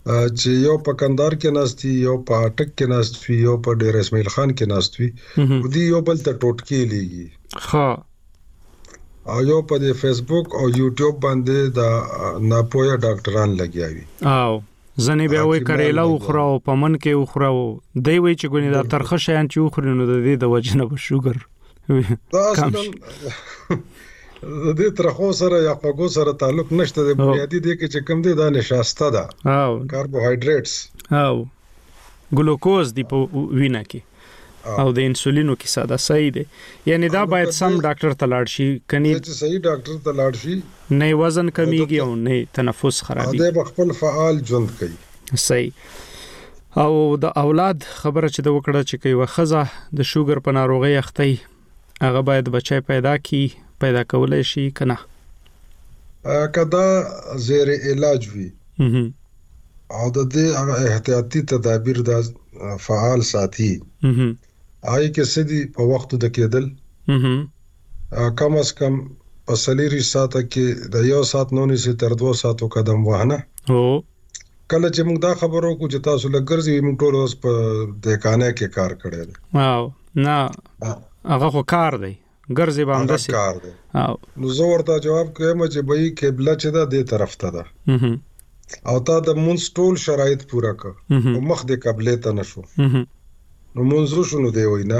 چې یو په کندهار کې ناست وي یو په اټک کې ناست وي یو په ډیر اسماعیل خان کې ناست وي دوی یو بل ته ټوټکی لیږي ها او یو په د فیسبوک او یوټیوب باندې د ناپوهه ډاکټران لګیاوي او ځنې بیا وایي کریلا وخوره او په من کې وخوره او دی وایي چې ګونې دا ترخه شیان چې وخوري نو د دې د وجې نه به شوګر دا اصلا د دې ترخو سره یا خوږو سره تعلق نشته د بنیادی دی چې کم دی دا نشاسته ده او کاربوهایډریټس او ګلوکوز دی په وینه کې او د انسولینو کې ساده صحیح دی یعنی دا باید سم ډاکټر ته لاړ شي کني چې صحیح ډاکټر ته لاړ شي نه وزن کمیږي او نه تنفس خرابي دا خپل فعال ژوند کوي صحیح او د اولاد خبره چې د وکړه چې کوي وخزه د شوګر په ناروغي اخته هغه باید بچي پیدا کی پیدا کولای شي کنه کدا زیر علاج وي او د دې احتیاطي تدابیر د فعال ساتي آی کې سدي په وخت د کېدل کم از کم په سلیری ساعت کې د یو ساعت نونی سي تر دوه ساعتو قدم وهنه او کله چې موږ دا خبرو کو چې تاسو لګرځي موږ ټول اوس په دکانه کې کار کړی واو نه هغه خو کار دی ګرځي باندې سي کار دی او نو زه ورته جواب کوم چې بې قبله چې دا د طرف ته ده او تا د مونږ ټول شرایط پورا کړ او مخ د قبله ته نشو نو مونږ شنو دی وینا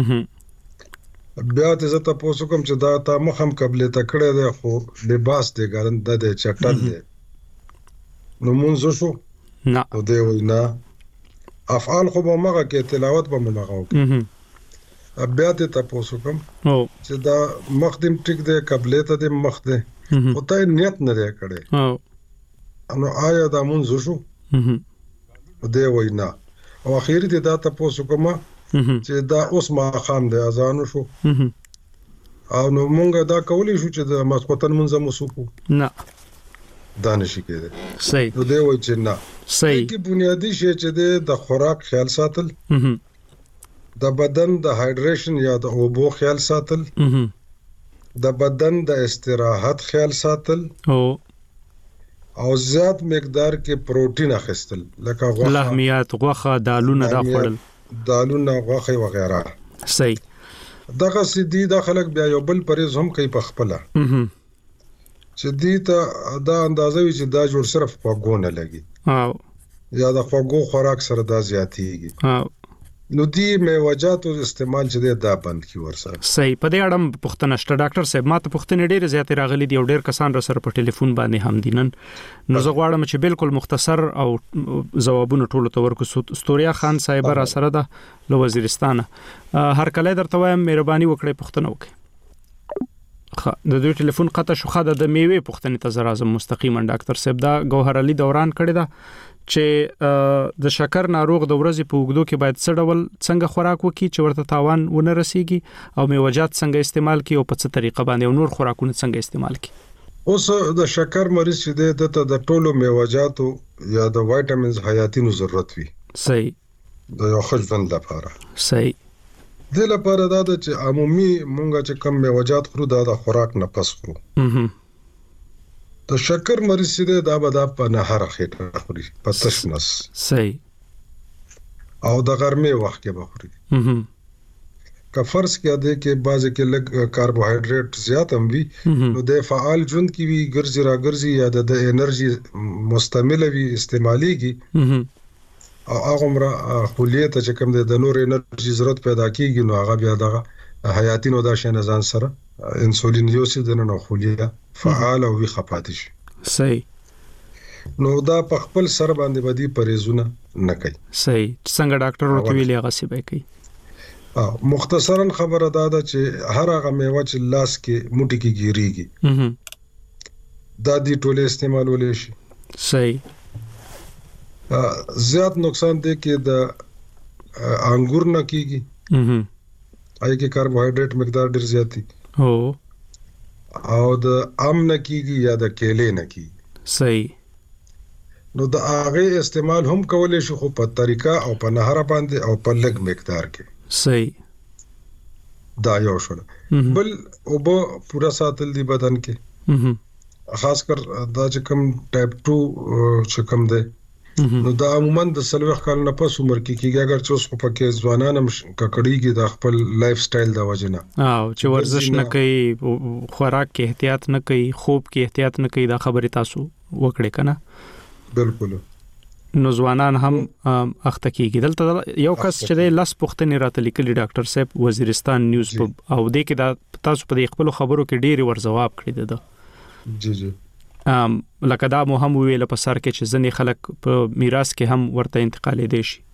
بیا ته زه تاسو کوم چې دا تا مخ هم قبله ته کړی دی خو لباس دی ګرن د چټل دی نو مونږ شو نه او دی وینا افعال خو به مغه کې تلاوت به مغه وکړي بیا ته تاسو کوم چې دا مخدم ټیک دی قبله ته د مخ دی او ته نیت نه دی کړی او نو آیا دا مونږ شو دی وینا او اخیر دې دا تاسو کومه چې دا اوس ما خام دی اذان شو او نو مونږ دا کولې شو چې د مسقطن منځ مسوکو نه دانش کېده صحیح نو دی وای چې نه صحیح کې بنیادی شی چې د خوراک خیال ساتل د بدن د هایډریشن یا د اوبو خیال ساتل د بدن د استراحت خیال ساتل او او زیات مقدار کې پروتین اخیستل لکه غوښه لحمیات غوښه دالونه دا خوړل دالونه غوښه وغیرہ صحیح دغه سدي د خلک بیا یو بل پرېز هم کوي په خپل چې دې ته دا اندازه وي چې دا جوړ صرف خوګونه لګي او یا د خوګو خوراک سره دا زیاتېږي او نو دی میوجاتو استعمال چې دا بند کی ورسره صحیح په دې اړه پښتنه شته ډاکټر صاحب ماته پښتنه ډېر زیاتې راغلي دی او ډېر کسان را سره په ټلیفون باندې هم دینن نو زه غواړم چې بالکل مختصر او جوابونه ټول ته ورکو ستوریا خان صاحب را سره ده له وزیرستان هر کله درته وایم مهرباني وکړئ پښتنه وکړئ خا د دوی ټلیفون قطع شو خاله د میوه پښتنه ته زرازم مستقیما ډاکټر صاحب دا ګوهر علي دوران کړی دا چې د شکر ناروغ د ورځې په وګړو کې باید څه ډول څنګه خوراک وکړي چې ورته تاوان ونه رسیږي او میوجات څنګه استعمال کړي او په څه طریقه باندې او نور خوراکونه څنګه استعمال کړي اوس د شکر مریض چې د د ټولو میوجاتو یا د وایټامینز حیاتینو ضرورت وي صحیح د یو ښه ژوند لپاره صحیح د لپاره دا چې عمومي مونږه چې کم میوجات خورو دا د خوراک نه پس خورو د شکر مریض چې دا به دا په نهار خېټه خوري په تشنس صحیح او د ګرمه وخت کې به خوري که فرض کې اده کې بعض کې لږ کاربوهایډریټ زیات هم وي نو د فعال ژوند کې وی ګرځي را ګرځي یا د انرژي مستعمله وي استعماليږي او هغه مر خلیه ته چې کوم د نور انرژي ضرورت پیدا کیږي نو هغه بیا د حیاتینو د شنزان سره انسولین یو څه د نن خلیه فعال او وی خپاتش صحیح نو دا په خپل سر باندې بدی پریزونه نه کوي صحیح څنګه ډاکټر ورته ویلي هغه سی به کوي ا مختصرا خبره دا ده چې هر هغه میوه چې لاس کې موټي کې ګیریږي دا دی ټوله استعمالول شي صحیح زیات نقصان دی کې د انګور نه کیږي اها آی کې کاربوهایډریټ مقدار ډیر زیاتی هو او د ام نه کیږي یا د کېلې نه کیږي صحیح نو د هغه استعمال هم کولای شو خو په طریقه او په نهر باندې او په لږ مقدار کې صحیح دا یو شو بل او به پورا ساتل دی بدن کې خاص کر دا چې کوم ټایپ ټو چې کوم دی نو دا عموما د سلوخ کال نه پس عمر کې کیږي اگر چې اوس خو پکې ځوانان هم ککړیږي د خپل لایف سټایل د وجنه او چې ورزش نه کوي خوراک کې احتیاط نه کوي خوب کې احتیاط نه کوي دا خبره تاسو وکړه کنه بالکل نو ځوانان هم اخته کیږي دلته یو کس چې لاس پختنې راته لیکلي ډاکټر صاحب وزیرستان نیوز او دې کې دا تاسو په خپل خبرو کې ډېری ور جواب کړی دی جی جی ام لکه دا مو هم ویل په سر کې چې ځنې خلک په میراث کې هم ورته انتقال دي شي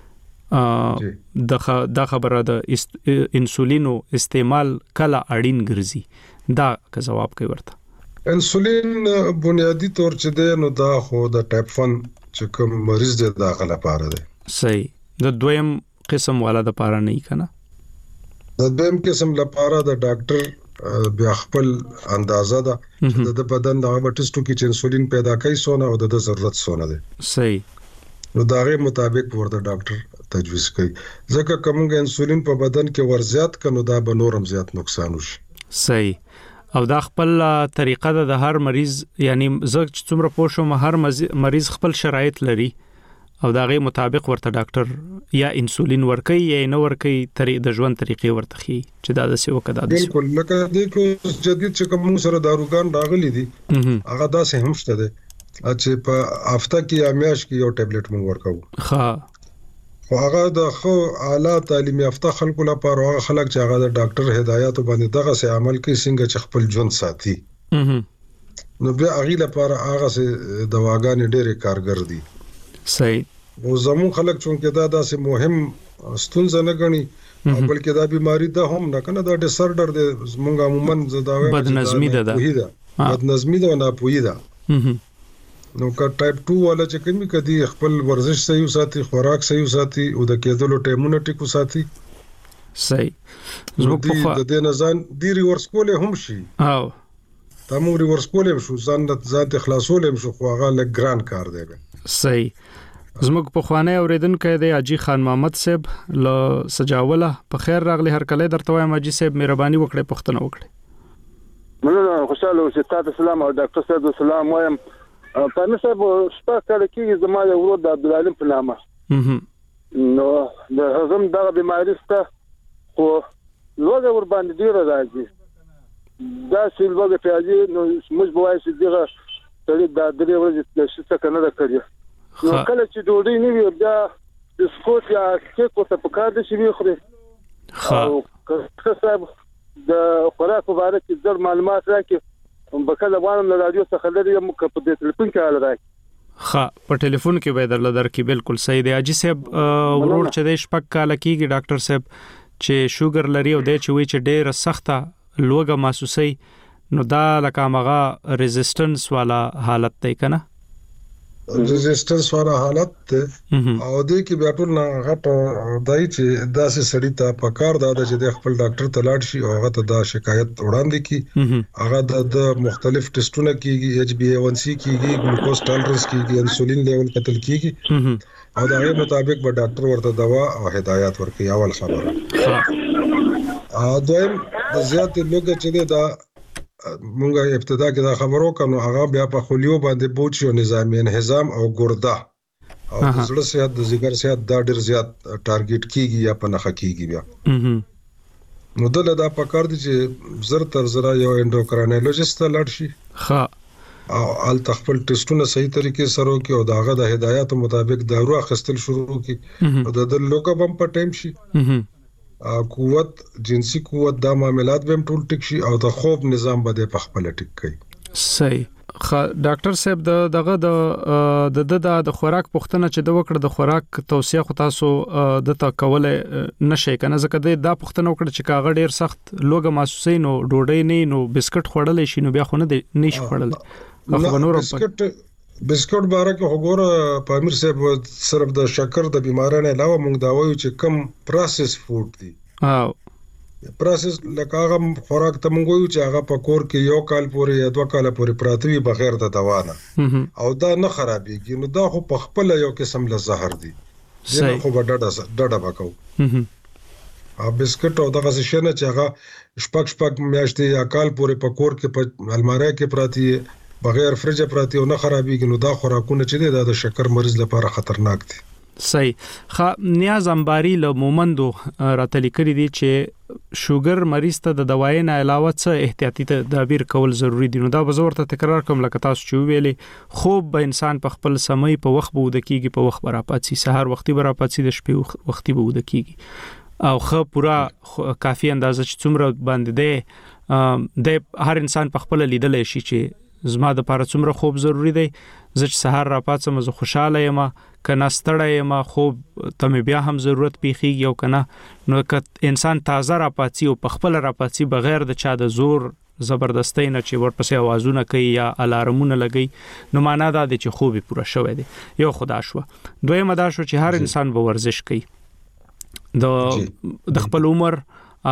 ا د خبره د انسولینو استعمال کله اړین ګرځي دا که جواب کوي ورته انسولین بنیادی طور چې دی نو دا خو د ټایپ ون چې کوم مریض دی دا غلا پاره دی صحیح د دویم قسم والا د پاره نه کنه د دویم قسم لپاره د ډاکټر بیا خپل اندازه ده چې د بدن د ټیسټو کې چې انسولین پیدا کوي سونه او د ضرورت سونه ده صحیح نو دا غي مطابق ورته ډاکټر تجویز کوي ځکه کومه انسولین په بدن کې ورزيات کنو دا به نورم زیات نقصان وشي صحیح او دا خپل طریقه ده د هر مریض یعنی زه څومره پوښوم هر مریض خپل شرایط لري او دا غي مطابق ورته ډاکټر یا انسولین ورکي یا نه ورکي طریق د ژوند طریقې ورته خي چې دا د سی وکړه د بالکل لکه د کو جدید چې کوم سره داروګان راغلي دي هغه دا سه هم شته دي چې په هفته کې یا میاشت کې یو ټابلیټ مونږ ورکو ها خو هغه د خو اعلی تعلیمي یافته خلکو لپاره هغه خلک چې هغه د ډاکټر هدایت باندې دغه سه عمل کوي څنګه چې خپل ژوند ساتي نو بیا هغه لپاره هغه سه دواګانې ډېرې کارګر دي صحیح او زمون خلک چې دا داسې مهم ستونزه نه غني بلکې دا بیماری ده هم نه کنه دا ډیسارډر دی زمونږ عموما زداوي بدنظمی ده بدنظمی ده نه پوي ده نو کا ټایپ ټو والا چې کومي کدي خپل ورزش صحیح ساتي خوراک صحیح ساتي او د کېدلو ټیمونه ټیکو ساتي صحیح زموږ په د دې نه ځان دی ریورس کولې هم شي او تاسو ریورس کولې شو ځان د ذات خلاصولې شو خو هغه لګ ګران کار دی صحیح زموږ په خوانه اوریدونکو دی اجي خان محمد صاحب ل سجاوله په خیر راغلی هر کله درته وایم اجي صاحب مهرباني وکړئ پښتنه وکړئ مننه خوشاله اوسئ تاسو سلام او ډاکټر صاحب سلام وایم پامه صاحب شپه کله کې زما یو ورور د عبدالعلیم په نامه نو د هضم دغه بیماری سته خو لوګه ور باندې ډیر راځي دا سیل وګه پیاجي نو موږ بوای چې دغه ترې د درې ورځې د شته کنه دا کړی نو کله چې ډوډۍ نه وي بیا بسکوټ یا کیک ورته پکار دي چې وي خوري او که صاحب د خوراک په اړه کې ډېر معلومات راکړي په کله وانم له رادیو څخه لري یم په دې ټلیفون کې حال راکړي ها په ټلیفون کې به درل درکې بالکل صحیح دی اجي صاحب ورور چې د شپک کال کېږي ډاکټر صاحب چې شوګر لري او د چې وی چې ډېر سخته لوګه محسوسي نو دا لکه مغه ریزिस्टेंस والا حالت دی کنه ریزिस्टेंस والا حالت ته او د کې بیا ټول نه غټ دای چې داسې سړی ته پکار دا چې د خپل ډاکټر ته لاړ شي او هغه ته دا شکایت وړاندې کی هغه د مختلف ټیسټونه کیږي ایچ بی اے ون سی کیږي ګلوکوز ټالرنس کیږي انسولین لیول کتل کیږي او دا غي مطابق به ډاکټر ورته دوا او هدایت ورکړي اول خبره ا دویم د زیات لوګه چې دا مونږه ابتدا کې دا خبرو کنو هغه بیا په خلیو باندې بوچ او نظامی انهضام او ګرده او د زړه صحت د ځګر صحت دا ډیر زیات ټارګټ کیږي یا په نخ کیږي بیا نو دلته دا پکار دي چې زر تر زرا یو انډوکراینولوژیست لاړ شي ها او ال تخپل ټیسټونه صحیح طریقې سره کوي او داغه د هدایت مطابق دارو اخستل شروع کوي او د لوګه بم په ټایم شي قوت جنسي قوت د معاملات به ټول ټیک شي او د خوب نظام به په خپل ټیک کوي صحیح ډاکټر صاحب د دغه د د د خوراک پختنه چې د وکړه د خوراک توصیه خو تاسو د تا کوله نشي کنه ځکه د پختنه وکړه چې کاغه ډیر سخت لوګه محسوسي نو ډوډۍ نه نو بسکټ خوړل شي نو بیا خو نه نشي خوړل خو نور بسکټ بسکټ باره کې وګوره پامیر صاحب صرف د شکر د بیمارانو علاوه موږ دا وایو چې کم پروسس فود دي او پروسس لکه هغه خوراک ته موږ وایو چې هغه په کور کې یو کال پورې یا دوه کال پورې پراته وي بغیر د دوا نه او دا نه خرابېږي نو دا خو په خپل یو قسم له زهر دي دا خو به ډډه ډډه وکاو ا بسکټ او دغه څه نه چې هغه شپږ شپږ میاشتې یا کال پورې په کور کې په الماری کې پراته بغیر فرج پراتی او نه خرابېږي، نو دا خوراکونه چې دي دا د شکر مریض لپاره خطرناک دي. صحیح. خا نیاز انباری له مومندو راتلی کړی دي چې شوګر مریض ته د دوايي نه علاوه څه احتیاطي تدابیر کول ضروری دي. نو دا به زورته تکرار کوم لکه تاسو چې ویلې خوب به انسان په خپل سمي په وخت بو د کیږي، په وخت برا پاتسي، سحر وختي برا پاتسي، د شپې وختي بو د کیږي او خو پورا کافي اندازه چې څومره باندې ده د هر انسان په خپل لیدلې شي چې زما د پاره څومره خوب ضروری دی. زه چې سحر را پاتم زه خوشاله یم، کنه ستړی یم، خوب ته بیا هم ضرورت پیخیږي او کنه نو که انسان تازه را پاتسي او په خپل را پاتسي بغیر د چا د زور زبردستی نه چې ورپسې اوازونه کوي یا الارمونه لګي، نو معنا دا دی چې خوب پوره شوی دی. یو خدا شو. دویمه دا شو چې هر انسان به ورزش کوي د د خپل عمر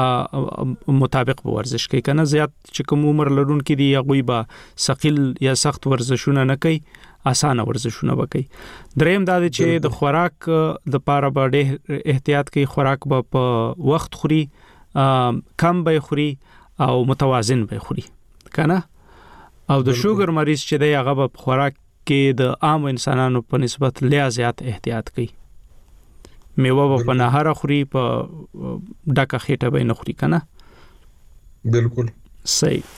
مطابق به ورزش کوي، کنه زیات چې کوم عمر لرونکي دي یا غوي با ثقيل یا سخت ورزشونه نه کوي، اسانه ورزشونه وکړي. دریم دا دی چې د خوراک د پاره به ډېر احتیاط کوي، خوراک به په وخت خوري، کم به خوري او متوازن به خوري، کنه. او د شوګر مریض چې دی هغه په خوراک کې د عام انسانانو په نسبت لیا زیات احتیاط کوي. میوه به په نهار خوري، په ډکه خېټه به نه خوري، کنه. بالکل صحیح.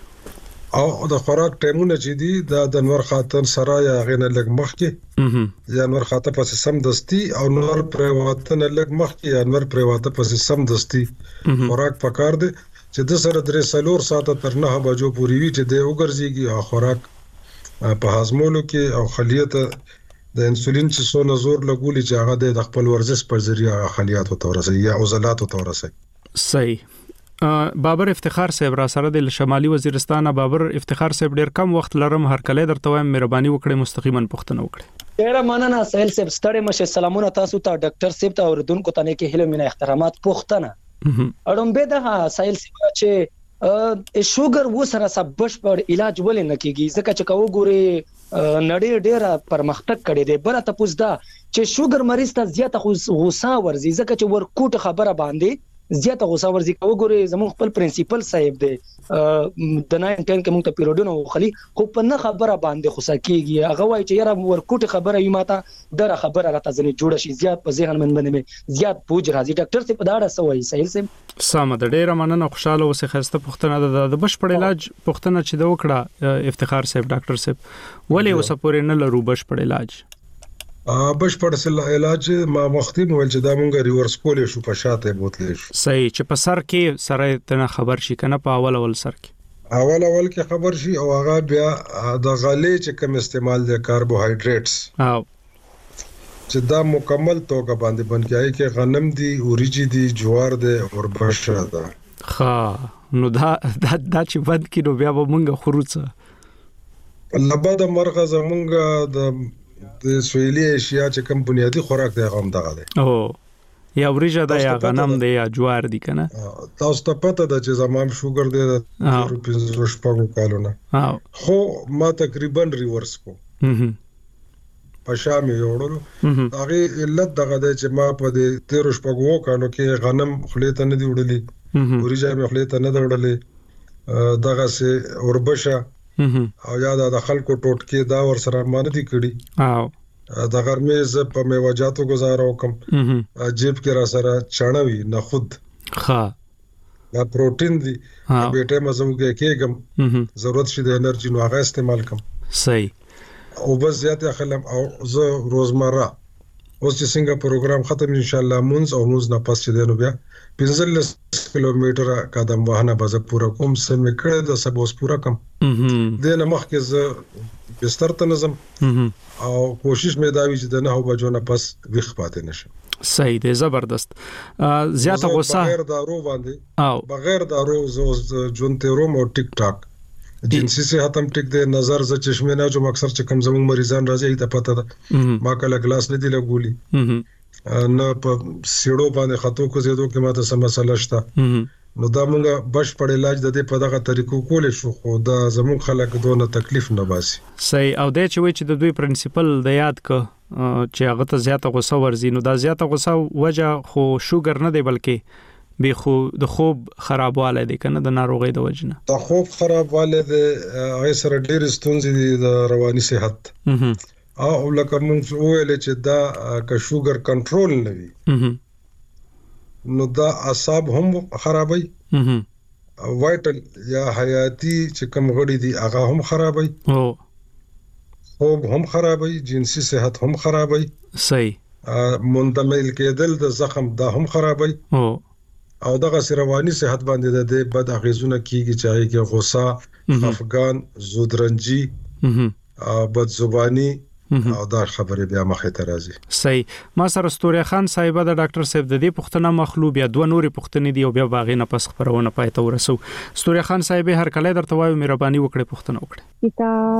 او د خوراک ټایمونه چې دي دا د نور خاطر سره یا غینه لګ مخ کې یا نور خاطر پس سم دستی او نور پرواته نه لګ مخ کې یا نور پرواته پس سم دستی خوراک پکار دي چې د سره درې سلور ساعت تر نه بجو پورې وي چې د وګرځيږي او خوراک په هضمولو کې او خلیت د انسولین چې څو نزور لګولي چې هغه د خپل ورزش په ذریعہ خلیات او تورسي یا عضلات او تورسي. صحیح. بابر افتخار صاحب را سره د شمالي وزیرستان. بابر افتخار صاحب ډیر کم وخت لرم، هر کله درته وایم مهرباني وکړئ مستقیما پوښتنه وکړئ. ډیر مننه سهیل صاحب، ستړي مشه. سلامونه تاسو ته ډاکټر صاحب ته اوردونکو ته نه کې هلو مینا احترامات پوښتنه. اړم به ده سهیل صاحب چې شوګر و سره سبش پر علاج ولې نه کیږي، ځکه چې کو ګوري نړۍ ډیره پرمختګ کړي دی. بل ته پوښتنه ده چې شوګر مریض ته زیاته غوسه ورزي، ځکه چې ورکوټ خبره باندې زیاته غوسه ورزي. کو ګوري زموږ خپل پرنسپل صاحب دی د ناین ټن کې موږ ته پیریډونه وخلي، خو په نه خبره باندې غوسه کیږي. هغه وایي چې یاره ورکوټ خبره یې ماته دغه خبره راته ځنې جوړه شي، زیات په ذهن من باندې زیات بوج راځي. ډاکټر صاحب دا ډا سوي سهیل صاحب سم د ډیره مننه، خوشاله اوسه. خسته پښتنه د بشپړ علاج پښتنه چې د وکړه افتخار صاحب ډاکټر صاحب ولې اوسه پورې نه لرو بشپړ علاج؟ ا بشپړ علاج ما وختي مول چې دا مونږه ریورس کولې شو په شاته بوتلې شو. صحیح. چې په سر کې سره ته خبر شي، کنه په اول اول سر کې اول اول کې خبر شي او هغه بیا د غلې چې کوم استعمال د کاربوهایډریټس او چې دا مکمل توګه باندې بن کیږي کې غنم دي، اوریجی دي، جوار دي او بشره ده. ها نو دا دا, دا چې بند کینو بیا به مونږه خروڅه لبا د مرغه زمونږه د د سویلي ایشیا چې کوم بنیادی خوراک دی هغه هم دغه دی. او یا وريجه ده یا غنم ده یا جوار دي، کنه. تاسو ته پته ده چې زمام شوګر دی د روپیز شپږو کالونه، خو ما تقریبا ریورس کو په شامي وړلو. هغه علت دغه دی چې ما په دې تیر شپږو کالو کې غنم خلیته نه دی وړلې، وريجه مې خلیته نه دی وړلې، دغه سه اوربشه او یا د خلکو ټوټکي دا ور سره مان دي کړي. او د ګرمه ز په میوجاتو گزارو کم جیب کې را سره چانوي نه خود ها دا پروتین دي بیٹه مزو کې کېګم ضرورت شي د انرژي نو هغه استعمال کم. صحیح. او بس زیات خلم او زه روزمره اوس چې څنګه پروګرام ختم ان شاء الله مونږ او مونږ نه پس چې دینو بیا پنځلس کیلومتره قدم وهنه به پورا کوم سم کړه د سبوس پورا کم دنه مخکې ز بستر ته نظم او کوشش مې دا وی چې د نه بجو نه پس ویخ پاتې نشم. صحیح دی، زبردست. زیاته غوسه بغیر دارو باندې او بغیر دارو ز جون تیروم او ټیک ټاک جنسي صحت هم ټیک دی. نظر ز چشمه نه جو اکثر چې کم زموږ مریضان راځي ته پته ده ما کله ګلاس نه دی لګولي نه په سیړو باندې خطو کو زیدو کې ماته سم مسله شته. نو دا مونږه بشپړ علاج د دې په دغه طریقو کولې شو، خو دا زموږ خلک دونه تکلیف نه باسي. صحیح. او د چې وی چې د دوی پرنسپل د یاد ک چې هغه ته زیاته غوسه ورزي، نو دا زیاته غوسه وجه خو شوګر نه دی بلکې به خو د خوب خرابواله دي کنه د ناروغي د وجنه د خوب خرابواله د هغه سره ډېر ستونزې دي د رواني صحت او لکه موږ ویل چې دا که شوګر کنټرول نه وي نو دا اعصاب هم خرابوي وایټل یا حیاتي چې کوم غړي دي هغه هم خرابوي او خوب هم خرابوي جنسي صحت هم خرابوي صحیح مندمل کېدل د زخم دا هم خرابوي او او دغه رواني صحت باندې د بد اغیزونه کیږي چې هغه کې غوسه افغان زودرنجي او بد زبانی او دا خبره بیا مخه ته راځي صحیح ما سره ستوري خان صاحب د ډاکټر صاحب د دې پښتنه مخلوب یا دوه نوري پښتنې دی او بیا باغې نه پس خبرونه پاتې ورسو ستوري خان صاحب هر کله درته وایو مهرباني وکړئ پښتنه وکړئ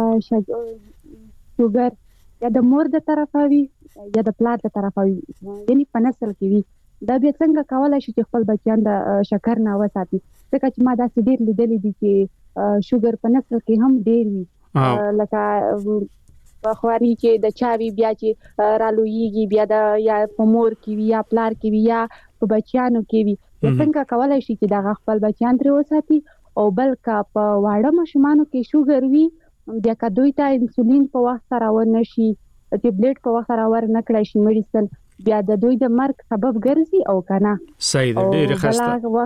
چې شوګر یا د مور د طرفه وي یا د پلار د طرفه وي یعنی په نسل کې وي دا بیا څنګه کولای شي چې خپل بچیان د شکر نه وساتي ځکه چې ما دا ډېر لیدلې دي چې شوګر په نسل کې هم ډېر وي لکه په خواري کې د چاوي بیا چې رالويږي بیا د یا په مور کې وي یا پلار کې وي یا په بچیانو کې وي څنګه کولای شي چې دا خپل بچیان تر وساتي او بلکې په واړه ماشومانو کې شوګر وي بیا که دوی ته انسولین په وخت سره ورنشي ټابلیټ په وخت سره ورنکړای شي میډیسن بیا د دوی د مرګ سبب ګرځي او کنه صحیح ده ډیره خسته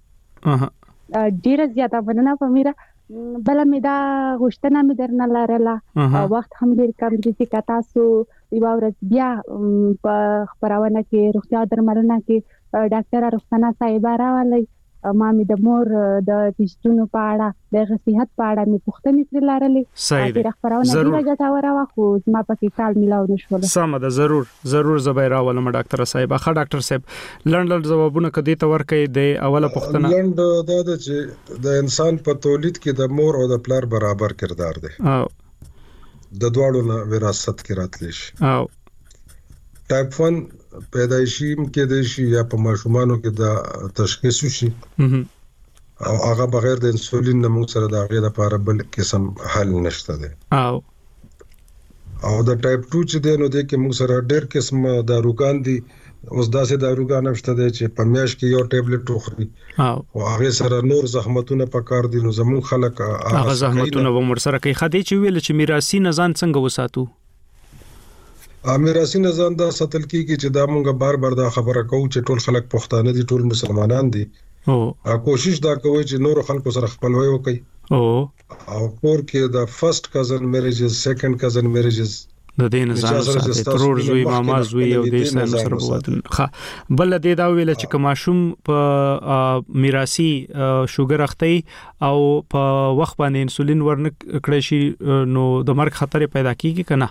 اها ډیره زیاته وننه په میرا بل مې دا غوښتنه مې درنه لرله وخت هم ډیر کم دي چې تاسو یو ورځ بیا په خبرونه کې روغتیا درملنه کې ډاکټر رخصانه صاحب راولي ما مې د مور د تشتونو په اړه د صحت په اړه مې پوښتنې تر لرلې صحیح ده خبرونه ډیره ګټوره وه خو ما پکې کال ملاو نشول سم ده ضرور ضرور زبیر راولم ډاکټر صاحب اخا ډاکټر صاحب لنډ جوابونه کدي ته ورکې د اوله پوښتنه لنډ دا د چې د انسان په تولید کې د مور او د پلار برابر کردار دی او د دواړو نه وراثت کې راتلی شي او ټایپ ون پیدایشي کې د شي یا په ماشومانو کې د تشخیص شي او هغه بغیر د انسولین نه موږ سره د هغه لپاره بل قسم حل نشته دی او او د ټایپ ټو چې دی نو د کې موږ سره ډېر قسم داروګان دي اوس داسې داروګان نشته دی چې په میاشت کې یو ټابلیټ وخوري او هغه سره نور زخمتونه پکار دي نو زموږ خلک هغه زخمتونه ومر سره کوي خدای چې ویل چې میراثي نزان څنګه وساتو میراثي نظام دا ساتل کیږي چې دا مونږه بار بار دا خبره کوو چې ټول خلک پښتانه دي ټول مسلمانان دي او کوشش دا کوي چې نور خلکو سره خپلوي وکړي او او کور کې دا فرست کزن میریجز سیکنډ کزن میریجز د دې نظام سره ترور زوی ماما زوی او د اسلام سره بوتل ښه بل دې دا ویل چې کوماشوم په میراثي شوګر اخته او په وخت باندې انسولین ورن کړی شي نو د مرګ خطر پیدا کیږي کنه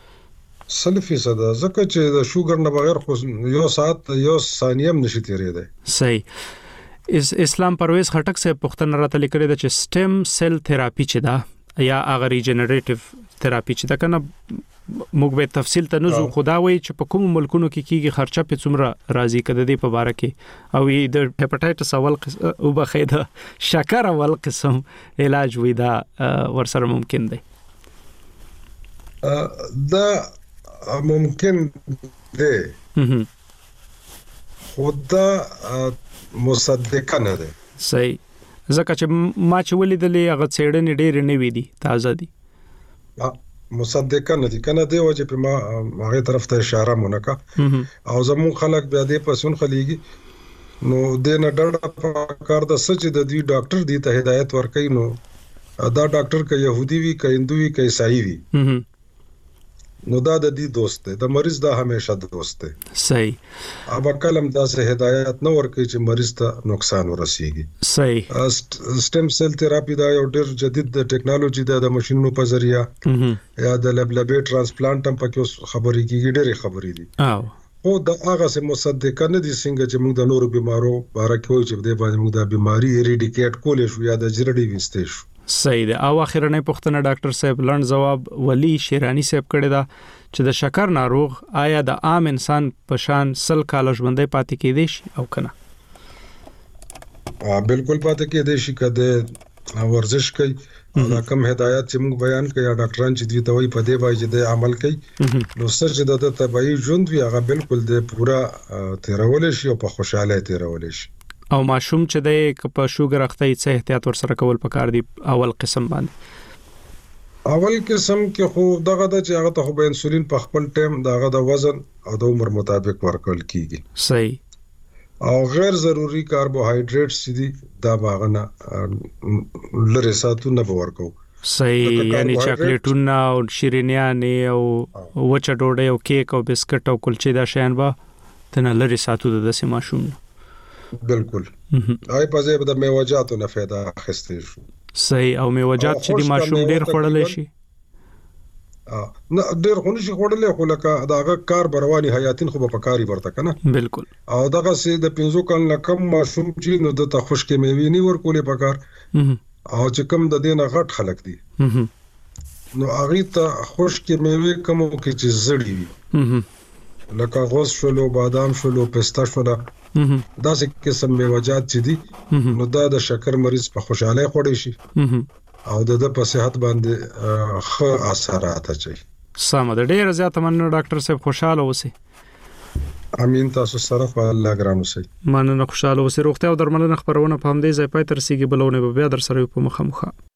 سل فیصد ځکه چې د شوګر نه بغیر خو یو ساعت یو ثانیه هم نشي تیرېدای صحیح اس اسلام پرویز خټک صاحب پښتنه راته لیکلي د چې سټیم سیل تھراپي چې دا یا اگر ریجنریټیو تھراپي چې دا کنه موږ به تفصیل ته نزو خدا وای چې په کوم ملکونو کې کیږي خرچه په څومره راضي کده دی په باره کې او د هپاتایټس اول او بخیده شکر اول قسم علاج وې دا ورسره ممکن دی دا ممکن دی خدا مصدقه نه ده صحیح ځکه چې ما چې ولیدلې هغه څېړنې ډېرې نوې دي تازه دي مصدقه نه دي کنه دی وجه په ما هغه طرف ته اشاره مونکه او زمون خلک بیا دې پسون خلیږي نو د نه ډړ کار د سچ د دې ډاکټر دی ته هدایت ورکړي نو دا ډاکټر ک يهودي وي ک هندو وي ک عیسائی وي نو دا د دې دوست دی د مریض دا همیشه دوست دی صحیح اب کلم دا سه هدایت نه ورکړي چې مریض ته نقصان ورسیږي صحیح سټیم سیل تھراپي دا یو ډېر جدید د ټیکنالوژي د ماشينونو په ذریعہ یا د لبلبي ترانسپلانټ هم پکې خبرې کیږي ډېرې خبرې دي او او دا هغه سه مصدقه نه دي څنګه چې موږ د نورو بيمارو باره کې وایو چې د باندې موږ د بيماري اریډیکیټ کولې شو یا د جرړې وستې شو صحیح ده او اخرنه پښتنه ډاکټر صاحب لړ جواب ولی شیرانی صاحب کړی دا چې د شکر ناروغ آیا د عام انسان په شان سل کال ژوندۍ پاتې کېدی شي او کنه بالکل پاتې کېدی شي کده ورزش کوي دا کوم هدایت چې موږ بیان کړو یا ډاکټران چې دوی ته وایي په دې باندې د عمل کوي نو سر چې د طبيعي ژوند وی هغه بالکل د پورا تیرول شي او په خوشاله تیرول شي او ماشوم چې د په شوګر اخته څه احتیاط ورسره کول پکار دی اول قسم باندې؟ اول قسم کې خو دغه د چې هغه ته به انسولین په خپل ټیم دغه د وزن او د عمر مطابق ورکول کیږي. صحیح. او غیر ضروری کاربوهایډریټس دي دا باغنه لری ساتو نه ورکو. صحیح. یعنی چاکلیټونه او شیرینیانه او وچه ډوډۍ او کیک او بسکټ او کلچې دا شیان به تنه لری ساتو د دسه ماشوم. بالکل. آی په ځای د میوه‌جاتو نه فایده اخیستل شو. صحیح. او میوه‌جات چې د ماشوم ډیر خوړل شي نه ډیر خو نشي خوړل خو لکه داغه کار برواني حیاتین خو په کاری ورته کنه. بالکل. او دغه سي د پنځو کال نه کم ماشوم چې نو د تخشکې میوه نی ورکولې پکار او چې کم د دینه غټ خلک دي نو هغه ته خشکې میوه کوم کې چې زړی وي لکه غوز شولو بادام شولو پستا شولو دا څه قسم میوه‌جات چې دي نو دا د شکر مریض په خوشاله خوړی شي او د د په صحت باندې ښه اثرات اچي. سم ده. ډیر زیات مننه ډاکټر صاحب، خوشاله اوسئ. امين. تاسو سره په الله ګران اوسئ. مننه، خوشاله اوسئ. روغتیا او درملنه خبرونه په همدې ځای پای تر سیګي بلونه به بیا در سره په مخه مخه